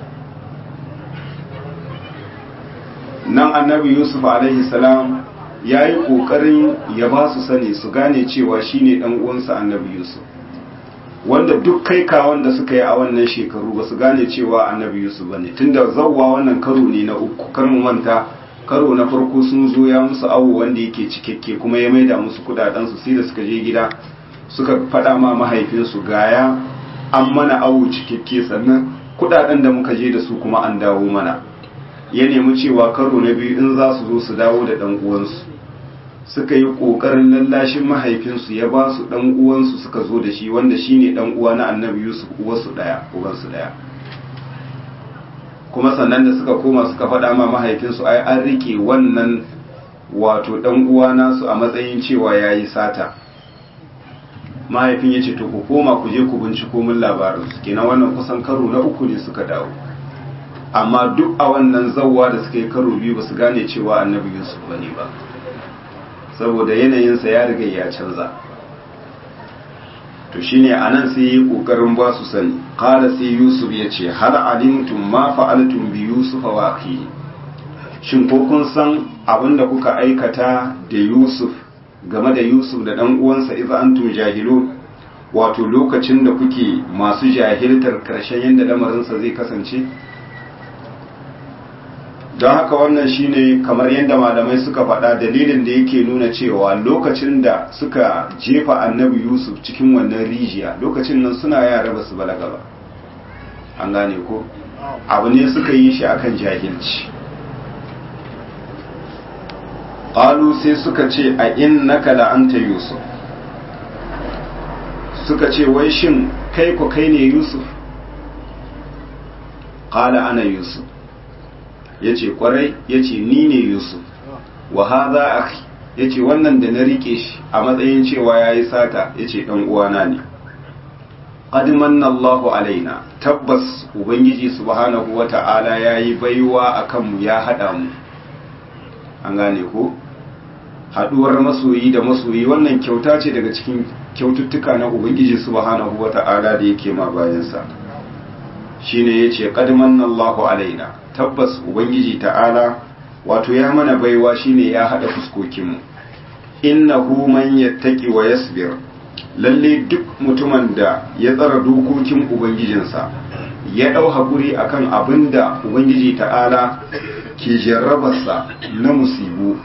Nan annabi Yusuf alaihi salam ya yi ƙoƙarin ya ba su sani su gane cewa shi ne ɗan uwansa annabi Yusuf, wanda duk kai kawon da suka yi a wannan shekaru ba su gane cewa annabi Yusuf ba ne, tun da zauwa wannan karo ne na uku. Kar mu manta, karo na farko sun zo ya musu awo wanda yake cikakke kuma ya maida musu kudadensu, sai da suka je gida suka faɗa ma mahaifinsu gaya an mana awo cikakke, sannan kudaden da muka je da su kuma an dawo mana. Ya nemi cewa karo na biyu in za su zo su dawo da ɗan uwansu, suka yi ƙoƙarin lallashin mahaifinsu ya ba su ɗan uwansu suka zo da shi, wanda shi ne ɗan uwa na annabi Yusuf, uwarsu ɗaya ubansu ɗaya. Kuma sannan da suka koma suka faɗa ma mahaifinsu ai an rike wannan wato ɗan uwa nasu a matsayin cewa ya yi sata. Mahaifin ya ce to ku koma ku je ku binciko min labarinsu, kenan wannan kusan karo na uku ne suka dawo. Amma duk a wannan zawwa da suka yi karo biyu ba su gane cewa annabi Yusuf ba ne ba, saboda yanayinsa ya riga ya canza. To shine anan sai yi kokarin ba su sani. Qala sai Yusuf ya ce hal alimtum ma fa'altum bi Yusuf wa akhihi, shin ko kun san abinda kuka aikata da Yusuf game da Yusuf da dan uwansa idza antum jahilun, wato lokacin da kuke masu jahiltar karshen yanda lamarinsa zai kasance. Don haka wannan shine kamar yadda malamai suka faɗa dalilin da yake nuna cewa lokacin da suka jefa annabi Yusuf cikin wannan rijiya, lokacin nan suna yara ba su balaga ba, an gane ko abu ne suka yi shi akan jahilci. Qalu sai suka ce a innaka la anta Yusuf, suka ce wai shin kai ko kai ne Yusuf? Qala ana Yusuf, yace kwarai, yace ni ne Yusuf. Wa hadha akhi, yace wannan da na rike shi a matsayin cewa yayi sata, yace dan uwana ne. Qad manna Allahu alaina, tabbas ubangiji subhanahu wata'ala yayi baiwa akan mu, ya hada mu, an gane ko haduwar masoyi da masoyi wannan kyauta ce daga cikin kyaututtuka na ubangiji subhanahu wata'ala da yake ma bayansa. Shine yace qad manna Allahu alaina, tabbas ubangiji ta'ala wato ya mana baiwa shine ya hada fuskokinmu. Innahu man yattaqi wa yasbir, lalle duk mutumin da ya tsara dokokin ubangijinsa ya dau hakuri akan abinda ubangiji ta'ala ke jarrabarsa na musibu,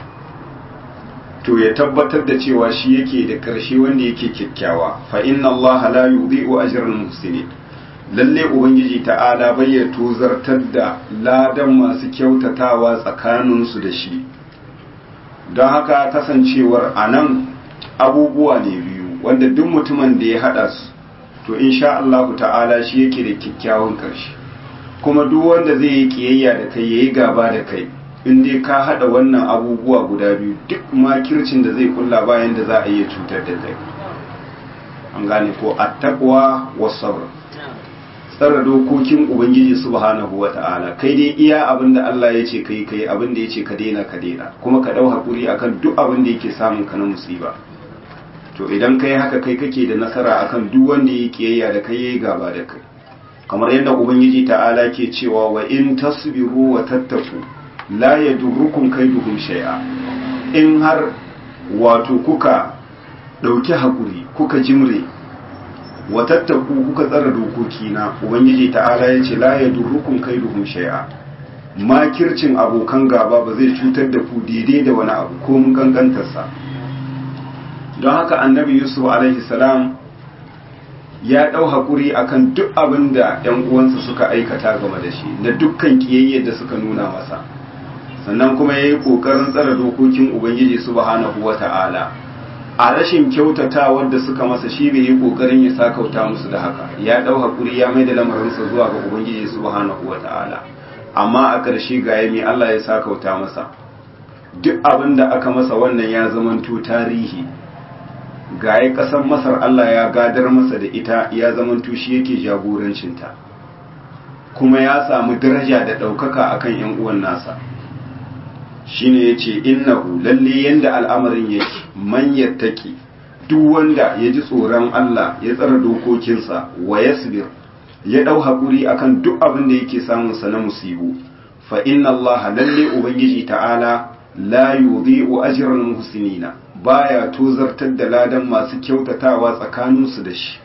to ya tabbatar da cewa shi yake da karshe wanda yake kyakkyawa. Fa inna Allah la yudhi'u ajral muhsinin, lalle ubangiji ta'ala bai ya tozartar da ladan masu kyautatawa tsakaninsu da shi. Don haka kasancewar anan abubuwa ne biyu wanda duk mutumin da ya hada su to insha Allah ta'ala shi yake da kyakkyawan karshe. Kuma duk wanda zai yi kiyayya da kai yayi gaba da kai, in dai ka hada wannan abubuwa guda biyu, duk makircin da zai kulla bayan da za a iya cutar da kai. An gane ko at-taqwa was-sabr, tsara dokokin ubangiji subhanahu wata'ala. Kai dai iya abinda Allah ya ce kai kai, abinda ya ce ka daina ka daina, kuma ka dau hakuri akan duk abinda yake samun ka na musiba. To idan kai haka kai kake da nasara akan duk wanda yake kiyayya da kai yayi gaba da kai. Kamar yadda ubangiji ta'ala ke cewa wa in tasbiru wa tattaku la yadurrukum kaiduhum shay'a, in har wato kuka dauki hakuri kuka jimre wa tattaku kuka tsara dokoki na, ubangiji ta'ala ya ce la yadurrukum kaiduhum shay'a, makircin abokan gaba ba zai cutar da ku daidai da wani abu ko mun kankantarsa. Don haka annabi Yusuf alaihi salam ya dau hakuri akan duk abin da ƴan uwansa suka aikata game da shi, na dukkan kiyayyar da suka nuna masa, sannan kuma yayi kokarin tsara dokokin ubangiji subhanahu wata'ala. A rashin kyautatawar da suka masa shi bai yi kokarin ya sakauta musu da haka, ya dau hakuri ya mai da lamarinsa zuwa ga ubangiji subhanahu wata'ala. Amma a ƙarshe ga yami Allah ya sakauta masa, duk abin da aka masa wannan ya zamanto tarihi. gaye ƙasar masar Allah ya gadar masa da ita ya zaman tushi yake jagorancinta kuma ya samu daraja da ɗaukaka akan ‘yan uwan nasa shine ya ce innahu lalle yanda al'amarin yake man yattaki duk wanda ya ji tsoron Allah ya tsara dokokinsa wa yasbir ya ɗau haƙuri akan duk abin da yake samunsa na musibu fa inna Allah lalle ubangiji ta'ala la yudhi'u ajral muhsinina baya tozartar da ladan masu kyautatawa tsakaninsu da shi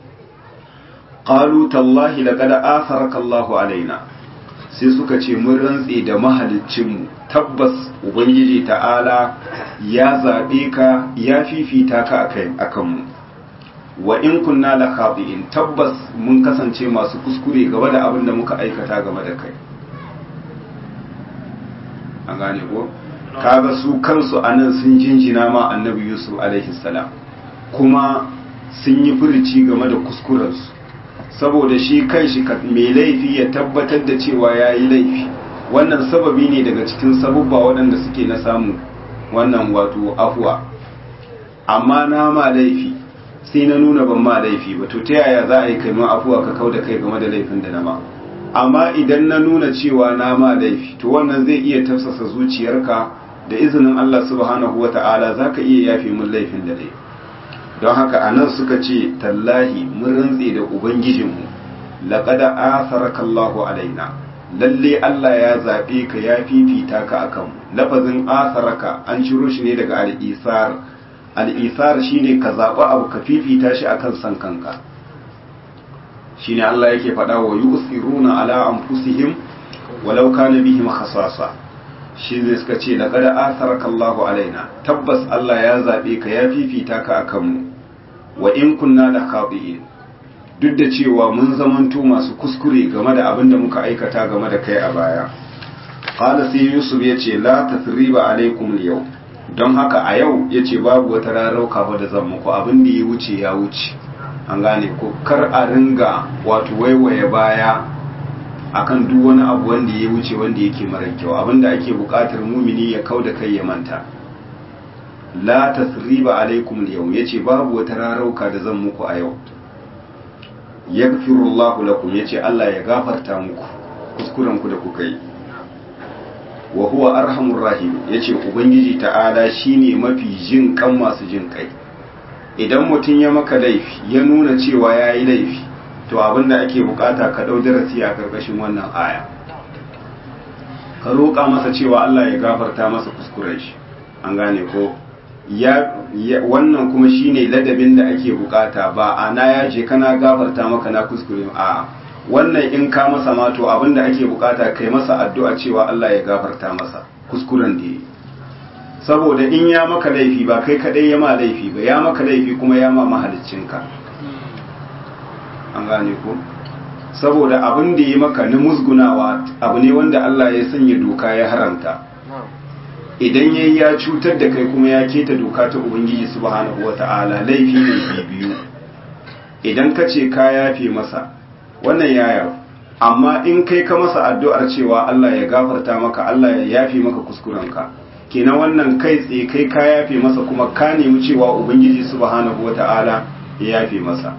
qalu tallahi laqad atharaka Allahu alaina sai suka ce mun rantse da mahaliccinmu tabbas ubangiji ta'ala ya zabe ka ya fifita ka akai akan mu wa in kunna la khati'in tabbas mun kasance masu kuskure game da abin da muka aikata game da kai an gane ko kaga su kansu anan sun jinjina ma annabi yusuf alaihi salam kuma sun yi furici game da kuskurensu saboda shi kanshi mai laifi ya tabbatar da cewa ya yi laifi wannan sababi ne daga cikin sabubba waɗanda suke na samu wannan wato afuwa amma na ma laifi sai na nuna ban ma laifi ba to ta yaya za a yi kai ma afuwa ka kau da kai game da laifin da na ma amma idan na nuna cewa na ma laifi to wannan zai iya tafsasa zuciyarka da izinin Allah subhanahu wa ta'ala za ka iya yafe mun laifin da laifi don haka a nan suka ce tallahi mun rantse da ubangijinmu laƙada asaraka Allahu alaina lalle Allah ya zaɓe ka ya fifita ka akan lafazin asaraka an ciro shi ne daga al'isar al'isar shine ka zaɓa abu ka fifita shi akan san kanka shine Allah yake faɗa wa yusiruna ala anfusihim walau kana bihim khasasa shi ne suka ce laqad atharaka Allahu alaina tabbas Allah ya zabe ka ya fifita ka akan mu wa in kunna la khati'in duk da cewa mun zamanto masu kuskure game da abin da muka aikata game da kai a baya qala sai Yusuf yace la tasriba alaikum al-yawm don haka a yau yace babu wata rarauka ba da zan muku abin da ya wuce ya wuce an gane ko kar a ringa wato waiwaye baya akan duk wani abu wanda ya wuce wanda yake mara kyau abinda ake bukatar mumini ya kauda kai ya manta la tasriba alaikum al-yawm yace babu wata rarauka da zan muku a yau yaghfirullahu lakum yace Allah ya gafarta muku kuskuren ku da kuka yi wa huwa arhamur rahim yace ubangiji ta'ala shine mafi jin kan masu jin kai idan mutun ya maka laifi ya nuna cewa yayi laifi to abinda ake bukata ka dau darasi a karkashin wannan aya ka roƙa masa cewa Allah ya gafarta masa kuskuren shi an gane ko ya wannan kuma shine ladabin da ake bukata ba ana ya je kana gafarta maka na kuskure a wannan in ka masa ma to abinda ake bukata kai masa addu'a cewa Allah ya gafarta masa kuskuren da yake saboda in ya maka laifi ba kai kadai ya ma laifi ba ya maka laifi kuma ya ma mahaliccinka an gane ko saboda abin da ya maka na musgunawa abu ne wanda Allah ya sanya doka ya haramta idan yayi ya cutar da kai kuma ya keta doka ta ubangiji subhanahu wata'ala laifi ne biyu idan ka ce ka yafe masa wannan yaya amma in kai ka masa addu'ar cewa Allah ya gafarta maka Allah ya yafe maka kuskurenka kenan wannan kai tsaye kai ka yafe masa kuma ka nemi cewa ubangiji subhanahu wata'ala ya yafe masa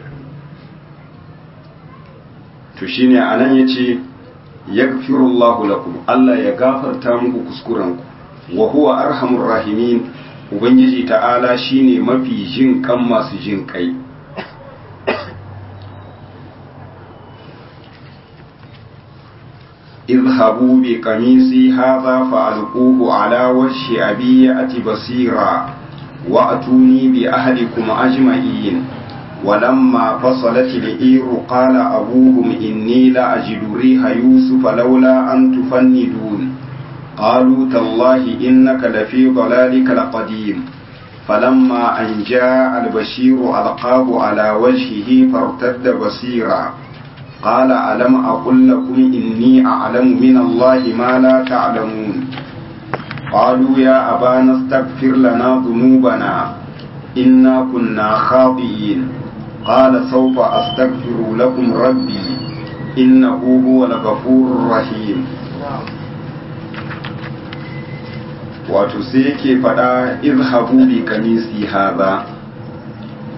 to shine anan yace yaghfirullahu lakum Allah ya gafarta muku kuskurenku wa huwa arhamur rahimin ubangiji ta'ala shine mafi jin kan masu jin kai اذهبوا بقميصي هذا فألقوه على وجه أبي يأتي بصيرا وأتوني بأهلكم أجمعين ولما فصلت العير قال أبوهم إني لأجد ريح يوسف لولا أن تفندون قالوا تالله إنك لفي ضلالك القديم فلما أن جاء البشير ألقاه على وجهه فارتد بصيرا قال ألم أقل لكم إني أعلم من الله ما لا تعلمون قالوا يا أبانا استغفر لنا ذنوبنا إنا كنا خاطئين قال سوف أستغفر لكم ربي إنه هو الغفور الرحيم wato sai yake faɗa izhabu bi kamisi haza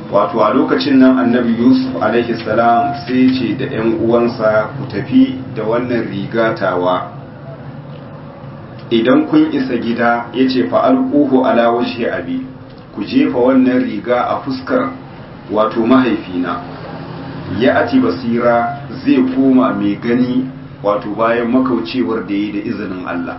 wato a lokacin nan annabi yusuf alaihi salam sai ce da 'yan uwansa ku tafi da wannan rigatawa idan kun isa gida ya ce fa'alƙuhu ala washe abi ku jefa wannan riga a fuskar wato mahaifina ya ati basira zai koma mai gani wato bayan makaucewar da yi da izinin Allah.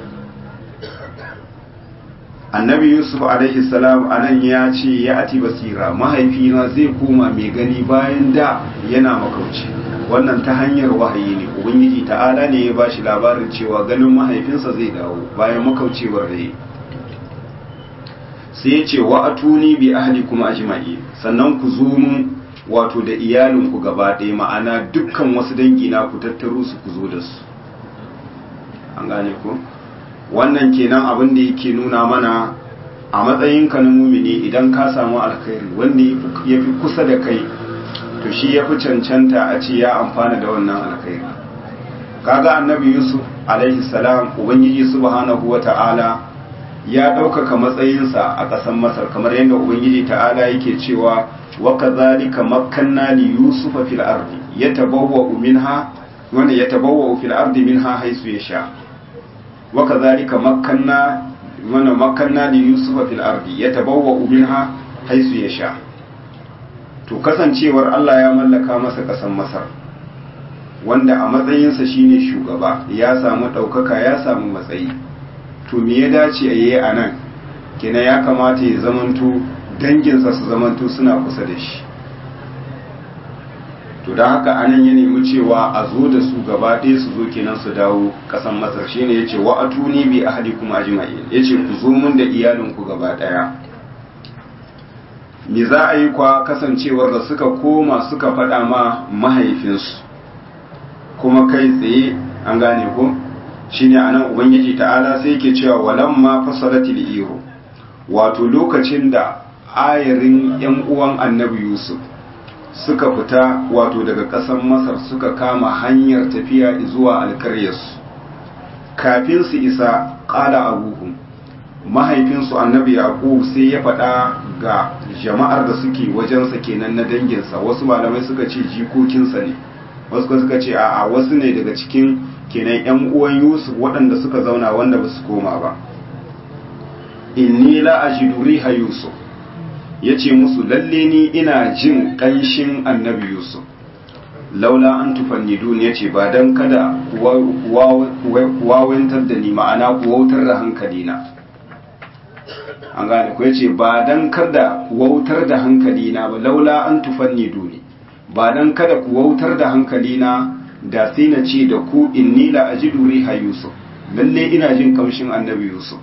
Annabi Yusuf alaihi salam anan ya ce ya ati basira mahaifina zai koma mai gani bayan da yana makauci, wannan ta hanyar wahayi ne, ubangiji ta'ala ne ya bashi labarin cewa ganin mahaifinsa zai dawo bayan makaucewar da yi. Sai ya ce wa atuni bi ahlikum ajma'i, sannan ku zo mun wato da iyalinku gaba ɗaya, ma'ana dukkan wasu dangi na ku tattaro su ku zo da su. An gane ku? Wannan kenan abin da yake nuna mana a matsayinka na mumini idan ka samu alkhairi wanda ya fi kusa da kai to shi ya fi cancanta a ce ya amfana da wannan alkhairi. Kaga annabi Yusuf alaihi salam ubangiji subhanahu wa ta'ala ya ɗaukaka matsayinsa a ƙasar Masar kamar yadda ubangiji ta'ala yake cewa wa kadhalika makkanna li yusufa fil ardi yatabawwa'u minha wa yatabawwa'u fil ardi minha haythu yasha wa kadhalika makkanna wa makkanna li yusufa fil ardi yatabawwa'u minha haythu yasha. To kasancewar Allah ya mallaka masa ƙasar Masar wanda a matsayinsa shine shugaba ya samu ɗaukaka ya samu matsayi, to me ya dace a yi a nan kenan ya kamata ya zamanto danginsa su zamanto suna kusa da shi. To da haka anan ya nemi cewa a zo da su gaba ɗaya su zo kenan su dawo ƙasan Masar, shine yace wa atuni bi ahlikum ajma'in, yace ku zo mun da iyalinku gaba ɗaya. Me za a yi kwa kasancewar da suka koma suka faɗa ma mahaifinsu kuma kai tsaye, an gane ko shine anan ubangiji ta'ala sai yake cewa walamma fasalatil iru, wato lokacin da ayarin yan uwan annabi Yusuf suka fita wato daga ƙasar Masar suka kama hanyar tafiya zuwa alƙaryarsu, kafin su isa qala abuhum, mahaifinsu annabi Yaqub sai ya faɗa ga jama'ar da suke wajensa kenan na danginsa, wasu malamai suka ce jikokinsa ne, wasu suka ce a'a wasu ne daga cikin kenan yan uwan Yusuf waɗanda suka zauna wanda ba su koma ba. Inni la ajidu riha Yusuf, yace musu lalle ni ina jin ƙanshin annabi Yusuf, laula an tufannidun, yace ba dan kada wawantar da ni, ma'ana ku wautar da hankalina. An gane ku, yace ba dan kada wautar da hankalina ba, laula an tufanniduni, ba dan kada ku wautar da hankalina da sai na ce da ku inni la ajidu riha Yusuf, lalle ina jin kamshin annabi Yusuf.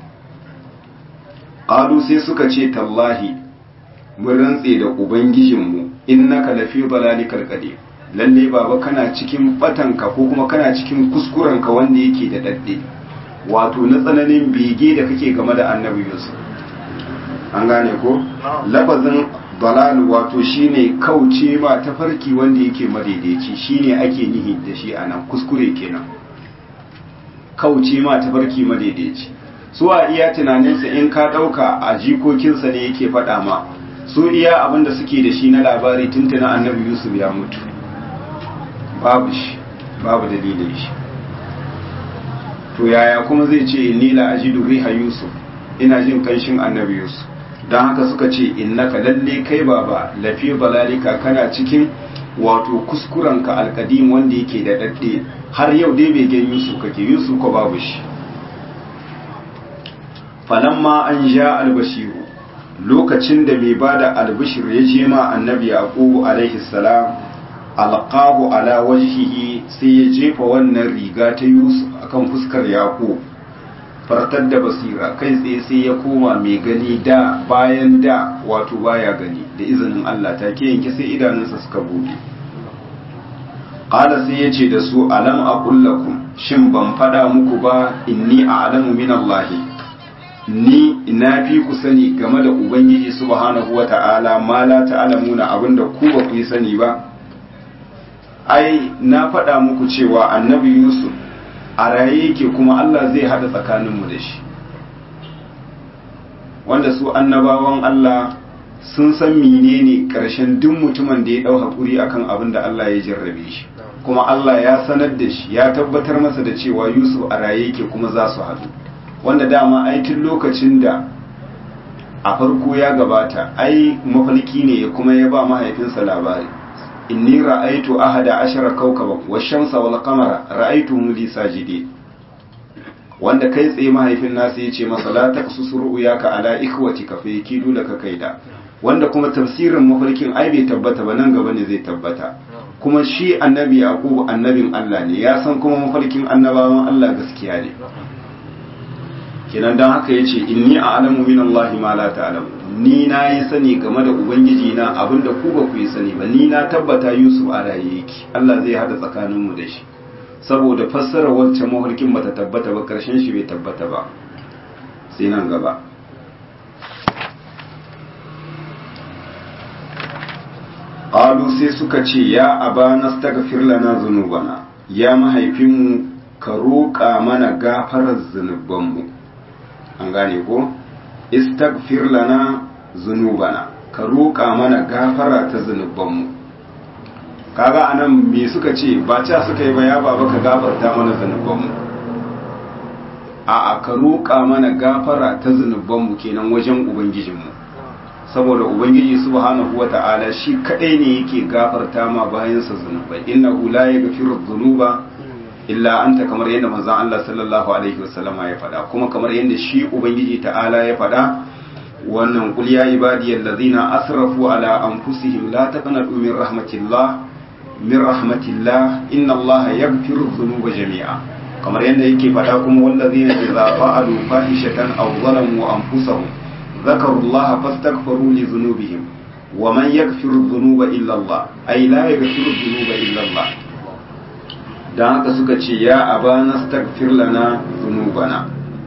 Qalu sai suka ce tallahi mun rantse da ubangijinmu innaka lafi dalalikal qadim, lalle baba kana cikin batanka ko kuma kana cikin kuskurenka wanda yake da dadde, wato na tsananin bege da kake game da annabi Yusuf. An gane ko lafazin dalal wato shine kauce ma tafarki wanda yake madaidaici, shine ake nihi da shi anan kuskure kenan, kauce ma tafarki madaidaici. Su a iya tunaninsa in ka dauka a jikokinsa ne yake faɗa ma, su iya abinda suke da shi na labari tuntuna annabi Yusuf ya mutu, babu shi babu dalilin shi. To yaya kuma zai ce inni la ajidu riha Yusuf, ina jin kanshin annabi Yusuf. Don haka suka ce innaka lalle kai baba lafi balalika kana cikin wato kuskurenka alkadim wanda yake da dadde, har yau dai bai gan Yusuf kake, Yusuf ko babu shi. Falamma an ja albashiru, lokacin da mai bada albashir ya je ma annabi Yaqub alaihi salam, alqahu ala wajhihi, sai ya jefa wannan riga ta Yusuf akan fuskar Yaqub, fartar da basira kai tsaye sai ya koma mai gani da bayan da wato baya gani da izinin Allah, take yanke sai idanunsa suka bude. Qala sai yace da su alam aqul lakum, shin ban fada muku ba inni a'lamu min Allah, ni na fi ku sani game da ubangiji subhanahu wata'ala ma la ta'lamuna, abinda ku ba ku yi sani ba. Ai na fada muku cewa annabi Yusuf a raye yake kuma Allah zai hada tsakaninmu da shi, wanda su annabawan Allah sun san menene karshen duk mutumin da ya dau hakuri akan abin da Allah ya jarrabe shi, kuma Allah ya sanar da shi ya tabbatar masa da cewa Yusuf a raye yake kuma za su haɗu, wanda dama ai tun lokacin da a farko ya gabata ai mafalki ne kuma ya ba mahaifinsa labari, inni ra'aitu ahada ashara kawkaban wash-shamsa wal qamara ra'aituhum li sajidin, wanda kai tsaye mahaifin nasa yace masa la taqsus ru'yaka ala ikhwatika fa yakidu laka kaida, wanda kuma tafsirin mafarkin ai bai tabbata ba, nan gaba ne zai tabbata. Kuma shi annabi Yaqub annabin Allah ne, ya san kuma mafarkin annabawan Allah gaskiya ne. Kenan dan haka yace inni a'lamu min Allah ma la ta'lamu, ni na yi sani game da ubangiji na abinda ku ba ku yi sani ba, ni na tabbata Yusuf a raye yake, Allah zai hada tsakanin mu da shi, saboda fassara wancan mafarkin bata tabbata ba, karshen shi bai tabbata ba sai nan gaba. Qalu sai suka ce ya abana astaghfir lana dhunubana, ya mahaifinmu ka roƙa mana gafarar zunubanmu. An gane ko? Istaghfir lana dhunubana, ka roƙa mana gafara ta zunubanmu. Kaga anan me suka ce, ba ca suka yi ba ya baba ka gafarta mana zunubanmu. A'a, ka roƙa mana gafara ta zunubanmu kenan wajen ubangijinmu. Saboda ubangiji subhanahu wata'ala shi kadai ne yake gafarta ma bayansa zunubai, innahu la yaghfiru dhunuba illa anta, kamar yadda manzon Allah sallallahu alaihi wasallama ya faɗa, kuma kamar yadda shi ubangiji ta'ala ya faɗa wannan qul ya ibadiyal ladzina asrafu ala anfusihim la taqnatu min rahmatillah min rahmatillah inna Allah yaghfiru dhunuba jami'a, kamar yadda yake faɗa kuma walladzina idza fa'alu fahishatan aw zalamu anfusahum ذكروا الله فاستغفروا لذنوبهم ومن يغفر الذنوب إلا الله أي لا يغفر الذنوب إلا الله. dan haka suka ce ya abana astaghfir lana dhunubana,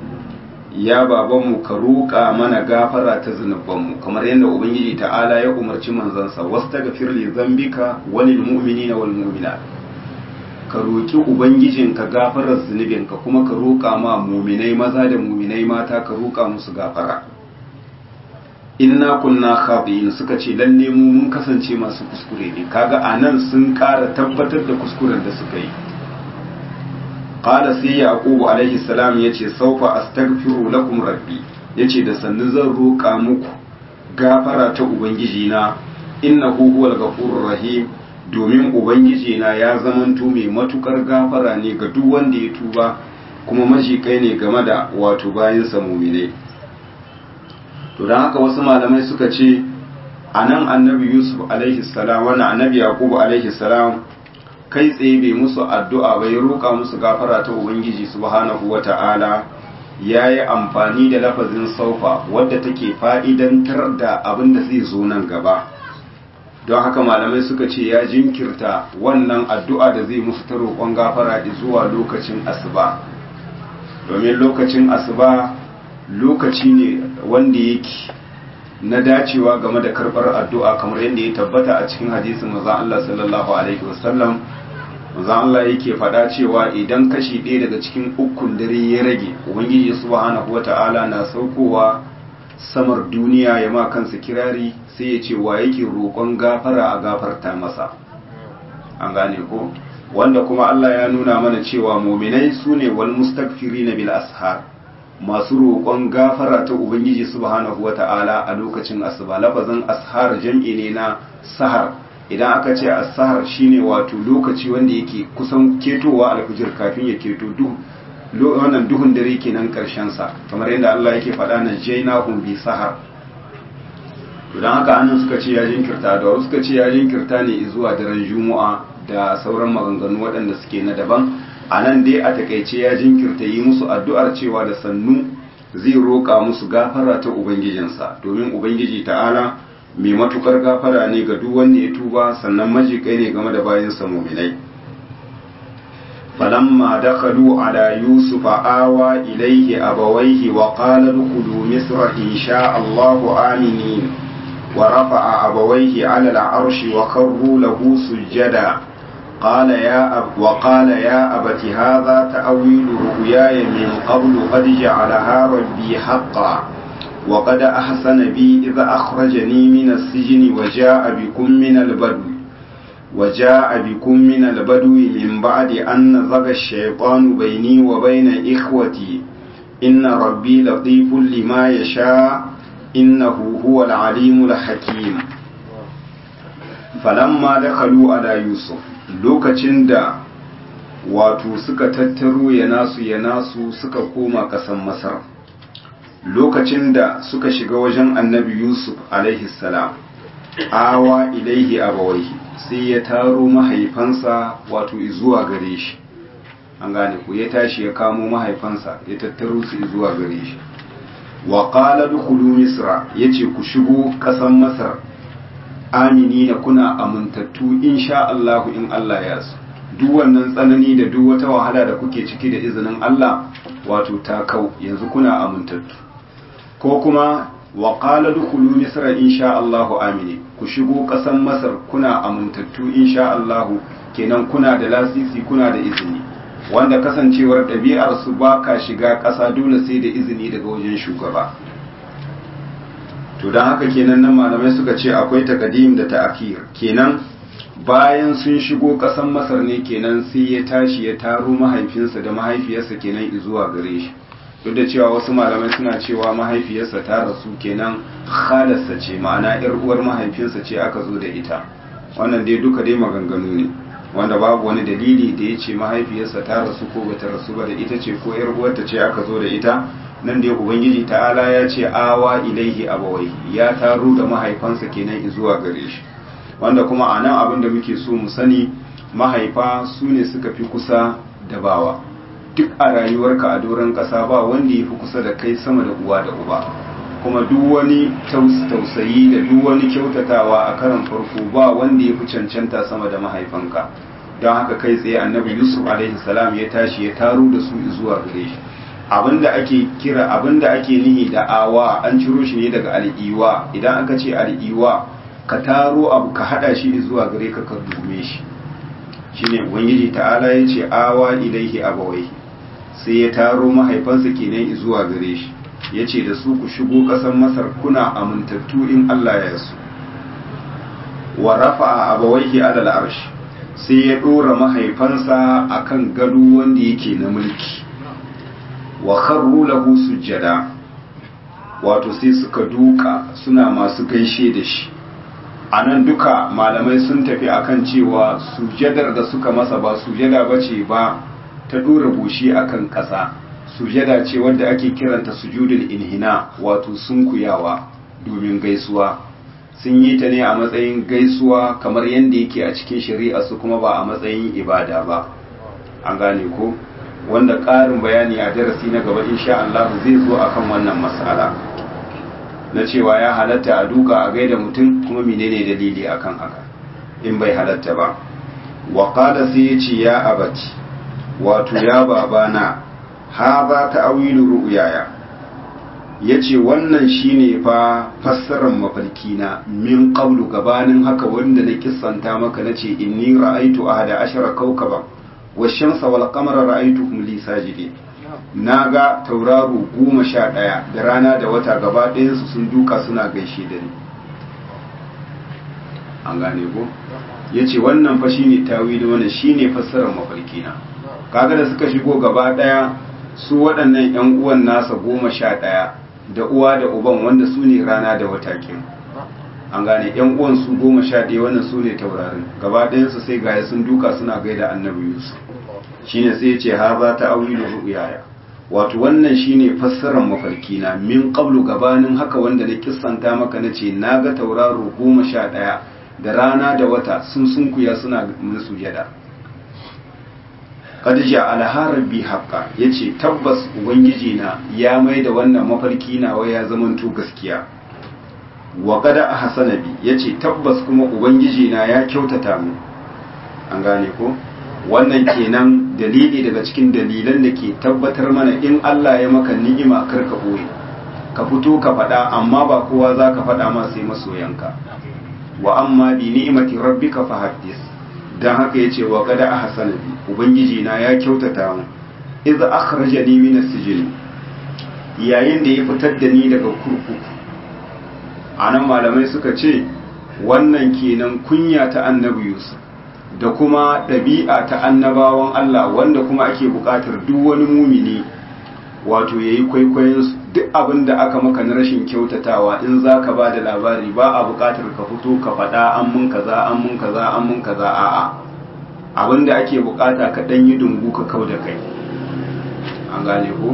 ya babanmu ka roƙa mana gafara ta zunubanmu, kamar yadda ubangiji ta'ala ya umarci manzansa wastaghfir li dhanbika walil mu'minina wal mu'minat, ka roƙi ubangijinka gafarar zunubinka kuma ka roƙa ma mu'minai maza da mu'minai mata ka roƙa musu gafara. Inna kunna khati'in, suka ce lalle mu mun kasance masu kuskure ne, kaga anan sun ƙara tabbatar da kuskuren da suka yi. Qala sai Yaqub alaihi salam yace saufa astaghfiru lakum rabbi, yace da sannu zan roƙa muku gafara ta ubangiji na, innahu huwal ghafurur rahim, domin ubangiji na ya zamanto mai matukar gafara ne ga duk wanda ya tuba, kuma majikai ne game da wato bayinsa mu'minai. To don haka wasu malamai suka ce a nan annabi Yusuf alaihi salam, wannan annabi Yaqub alaihi salam kai tsaye bai musu addu'a bai roƙa musu gafara ta ubangiji subhanahu wata'ala, yayi amfani da lafazin saufa wadda take fa'idantar da abin da zai zo nan gaba. Don haka malamai suka ce ya jinkirta wannan addu'a da zai musu ta roƙon gafara zuwa lokacin asuba, domin lokacin asuba lokaci ne wanda yake na dacewa game da karbar addu'a, kamar yadda ya tabbata a cikin hadisin manzon Allah sallallahu alaihi wasallam. Manzon Allah yake faɗa cewa idan kashi ɗaya daga cikin ukun dare ya rage, ubangiji subhanahu wata'ala na saukowa samar duniya ya ma kansa kirari sai ya ce wa yake roƙon gafara a gafarta masa. An gane ko, wanda kuma Allah ya nuna mana cewa mu'minai sune wal mustaghfirina bil ashar, masu roƙon gafara ta ubangiji subhanahu wata'ala a lokacin asuba. Lafazin ashar jam'i ne na sahar, idan aka ce as-sahar shine wato lokaci wanda yake kusan ketowa alfijir kafin ya keto duhu, wannan duhun dare kenan karshen sa, kamar yadda Allah yake faɗa na jainahum bi sahar. Idan haka anan suka ce ya jinkirta, da wasu suka ce ya jinkirta ne zuwa daren Juma'a da sauran maganganu waɗanda suke na daban. A nan dai a takaice ya jinkirta yi musu addu'ar cewa da sannu zai roƙa musu gafara ta ubangijinsa, domin ubangiji ta'ala mai matukar gafara ne ga duk wanda ya tuba, sannan majikai ne game da bayansa mu'minai. falamma dakhalu ala yusufa awa ilayhi abawayhi wa qala udkhulu misra insha Allahu aminin wa rafa'a abawayhi ala al-arshi wa kharru lahu sujada. قال يا أب وقال يا أبت هذا تأويل رؤياي من قبل قد جعلها ربي حقا وقد أحسن بي إذا أخرجني من السجن وجاء بكم من البدو وجاء بكم من البدو من بعد أن نزغ الشيطان بيني وبين إخوتي إن ربي لطيف لما يشاء إنه هو العليم الحكيم فلما دخلوا على يوسف lokacin da wato suka tattaro ya nasu ya nasu suka koma ƙasar Masar lokacin da suka shiga wajen annabi Yusuf alaihi salam awa ilaihi abawaihi sai ya taro mahaifansa wato zuwa gare shi an gane ku ya tashi ya kamo mahaifansa ya tattaro su zuwa gare shi wa qala dukhulu misra yace ku shigo ƙasar Masar aminina kuna amintattu insha Allah in Allah ya so duk wannan tsanani da duk wata wahala da kuke ciki da izinin Allah wato ta kau yanzu kuna amintattu ko kuma wa qala dukhulu misra insha Allah amini ku shigo kasan Masar kuna amintattu insha Allah kenan kuna da lasisi kuna da izini wanda kasancewar ɗabi'ar su baka shiga ƙasa dole sai da izini daga wajen shugaba to don haka kenan nan malamai suka ce akwai takadim da ta'khir kenan bayan sun shigo ƙasar Masar ne kenan sai ya tashi ya taro mahaifinsa da mahaifiyarsa kenan zuwa gare shi duk da cewa wasu malamai suna cewa mahaifiyarsa ta rasu kenan khalarsa ce ma'ana yar uwar mahaifinsa ce aka zo da ita wannan dai duka dai maganganu ne wanda babu wani dalili da ya ce mahaifiyarsa ta rasu ko bata rasu ba da ita ce ko yar uwarta ce aka zo da ita nan dai ubangiji ta'ala ya ce awa ilaihi abawai ya taro da mahaifansa kenan zuwa gare shi wanda kuma a nan abin da muke so mu sani mahaifa su ne suka fi kusa da bawa duk a rayuwarka a doron ƙasa ba wanda ya fi kusa da kai sama da uwa da uba kuma duk wani tausayi da duk wani kyautatawa a karan farko ba wanda ya fi cancanta sama da mahaifanka don haka kai tsaye annabi yusuf alaihi salam ya tashi ya taro da su zuwa gare shi abinda ake kira abinda ake nihi da awa an ciro shi ne daga al'iwa idan aka ce al'iwa ka taro abu ka hada shi zuwa gare ka ka dume shi shine ubangiji ta'ala ya ce awa ilaihi abawai sai ya taro mahaifansa kenan zuwa gare shi ya ce da su ku shigo ƙasar Masar kuna amintattu in Allah ya so wa rafa'a abawaihi alal arshi sai ya dora mahaifansa akan gado wanda yake na mulki wa kharru lahu sujjada wato sai suka duka suna masu gaishe da shi anan duka malamai sun tafi akan cewa sujjadar da suka masa ba sujjada bace ba ta dora goshi akan ƙasa sujjada ce wadda ake kiranta sujudul inhina wato sunkuyawa domin gaisuwa sun yi ta ne a matsayin gaisuwa kamar yadda yake a cikin shari'a su kuma ba a matsayin ibada ba an gane ko wanda ƙarin bayani a darasi na gaba insha Allah zai zo akan wannan mas'ala na cewa ya halatta a duka a gaida mutum kuma menene dalili akan haka in bai halatta ba wa qala sai ya ce ya abati wato ya babana hadha ta'wilu ru'yaya yace wannan shine fa fassarar mafarkina min qablu gabanin haka wanda na kissanta maka nace inni ra'aytu ahada ashara kawkaban washamsa wal qamara ra'aytuhum li sajidin naga tauraro goma sha ɗaya da rana da wata gaba ɗayan su sun duka suna gaishe da ni an gane ko yace wannan fa shine tawili wannan shine fassarar mafarki na kaga da suka shigo gaba ɗaya su waɗannan ƴan uwan nasa goma sha ɗaya da uwa da uban wanda su ne rana da wata kin an gane ƴan uwan su goma sha ɗaya wannan su ne taurarin gaba ɗayan su sai gaya sun duka suna gaida annabi Yusuf shine sai ya ce ha za ta awilu ru'yaya wato wannan shine fassarar mafarki na min qablu gabanin haka wanda na kissanta maka nace naga tauraro goma sha ɗaya da rana da wata sun sunkuya suna mun sujada qad ja'ala harbi haqqa yace tabbas ubangiji na ya mai da wannan mafarki na waya zamanto gaskiya wa qad ahsana bi yace tabbas kuma ubangiji na ya kyautata mu an gane ko wannan kenan dalili daga cikin dalilan da ke tabbatar mana in Allah ya maka ni'ima kar ka boye ka fito ka faɗa amma ba kowa za ka faɗa ma sai masoyanka wa amma bi ni'imati rabbika fahaddis dan haka yace wa qad ahsana bi ubangiji na ya kyautata mu idza akhrajani min as-sijn yayin da ya fitar da ni daga kurkuku. Anan malamai suka ce wannan kenan kunya ta annabi Yusuf da kuma ɗabi'a ta annabawan Allah wanda kuma ake buƙatar duk wani mumini wato yayi kwaikwayon duk abin da aka maka na rashin kyautatawa in zaka ba da labari ba a buƙatar ka fito ka faɗa an mun kaza an mun kaza an mun kaza a'a abin da ake buƙata ka ɗan yi dungu ka kau da kai an gane ko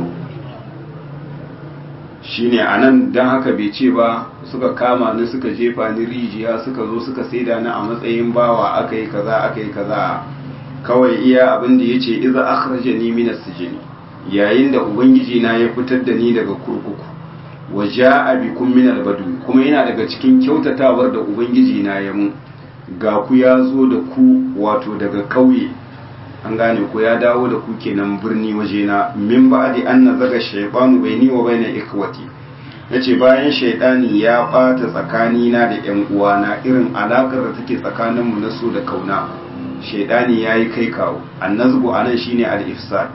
shine anan dan haka bai ce ba suka kama ni suka jefa ni rijiya suka zo suka saida ni a matsayin bawa akai kaza akai kaza kawai iya abin da yace idza akhrajani min as-sijn yayin da ubangiji na ya fitar da ni daga kurkuku waja'a bikum min al-badu kuma yana daga cikin kyautatawar da ubangiji na ya mu ga ku ya zo da ku wato daga kauye an gane ku ya dawo da ku kenan birni wajena min ba'di an nazaga shaytanu baini wa baina ikwati yace bayan shaytani ya bata tsakani na da ƴan uwana irin alakar da take tsakanin mu na so da kauna shaytani yayi kai kawo annazbu anan shine al-ifsad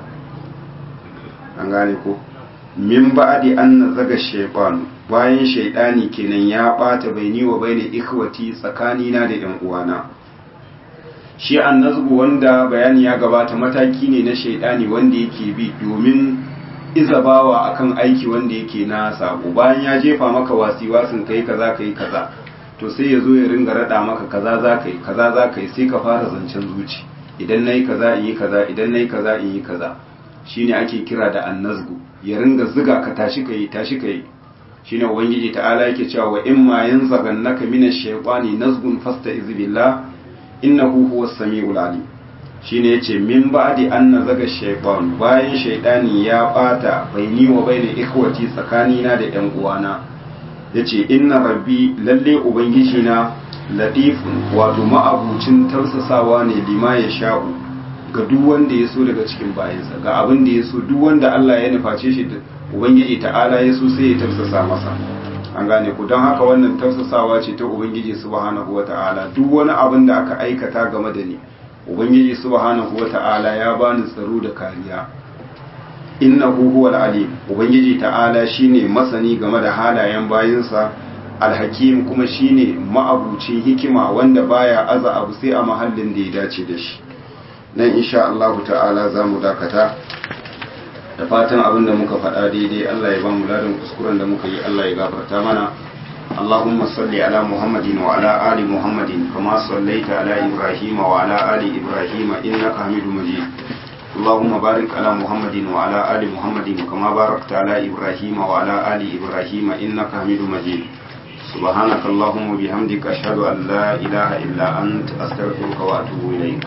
an gane ko min ba'di an nazaga shaytanu bayan shaytani kenan ya bata baini wa baina ikwati tsakani na da ƴan uwana shi annazbu wanda bayani ya gabata mataki ne na shaidani wanda yake bi domin izabawa akan aiki wanda yake na sabo bayan ya jefa maka wasiwasin kai kaza kai kaza to sai ya zo ya ringa rada maka kaza za kai kaza za kai sai ka fara zancen zuci idan nayi kaza in yi kaza idan nayi kaza in yi kaza shine ake kira da annazgu ya ringa zuga ka tashi kai tashi kai shine ubangiji ta'ala yake cewa wa imma yanzaghannaka minash shaytani nazgun fasta'iz billah innahu huwas samiul alim shine yace min ba'di an nazaga shaytan bayan shaytani ya bata baini wa baina ikhwati tsakanina da yan uwana yace inna rabbi lalle ubangiji na latifun wato ma'abucin tausasawa ne lima ya sha'u ga duk wanda ya so daga cikin bayansa ga abin da ya so duk wanda Allah ya nuface shi da ubangiji ta'ala ya so sai ya tausasa masa an gane ku don haka wannan tausasawa ce ta ubangiji subhanahu wata'ala duk wani abin da aka aikata game da ni ubangiji subhanahu wata'ala ya bani tsaro da kariya innahu huwal alim ubangiji ta'ala shine masani game da halayen bayinsa alhakim kuma shine ma'abucin hikima wanda baya aza abu sai a mahallin da ya dace da shi nan insha Allah ta'ala zamu dakata da fatan abin da muka faɗa daidai Allah ya ba mu ladan kuskuren da muka yi Allah ya gafarta mana Allahumma salli ala Muhammadin wa ala ali Muhammadin kama sallaita ala Ibrahim wa ala ali Ibrahim innaka Hamidum Majid Allahumma barik ala Muhammadin wa ala ali Muhammadin kama barakta ala Ibrahim wa ala ali Ibrahim innaka Hamidum Majid Subhanaka Allahumma bihamdika ashhadu an la ilaha illa anta astaghfiruka wa atubu ilayk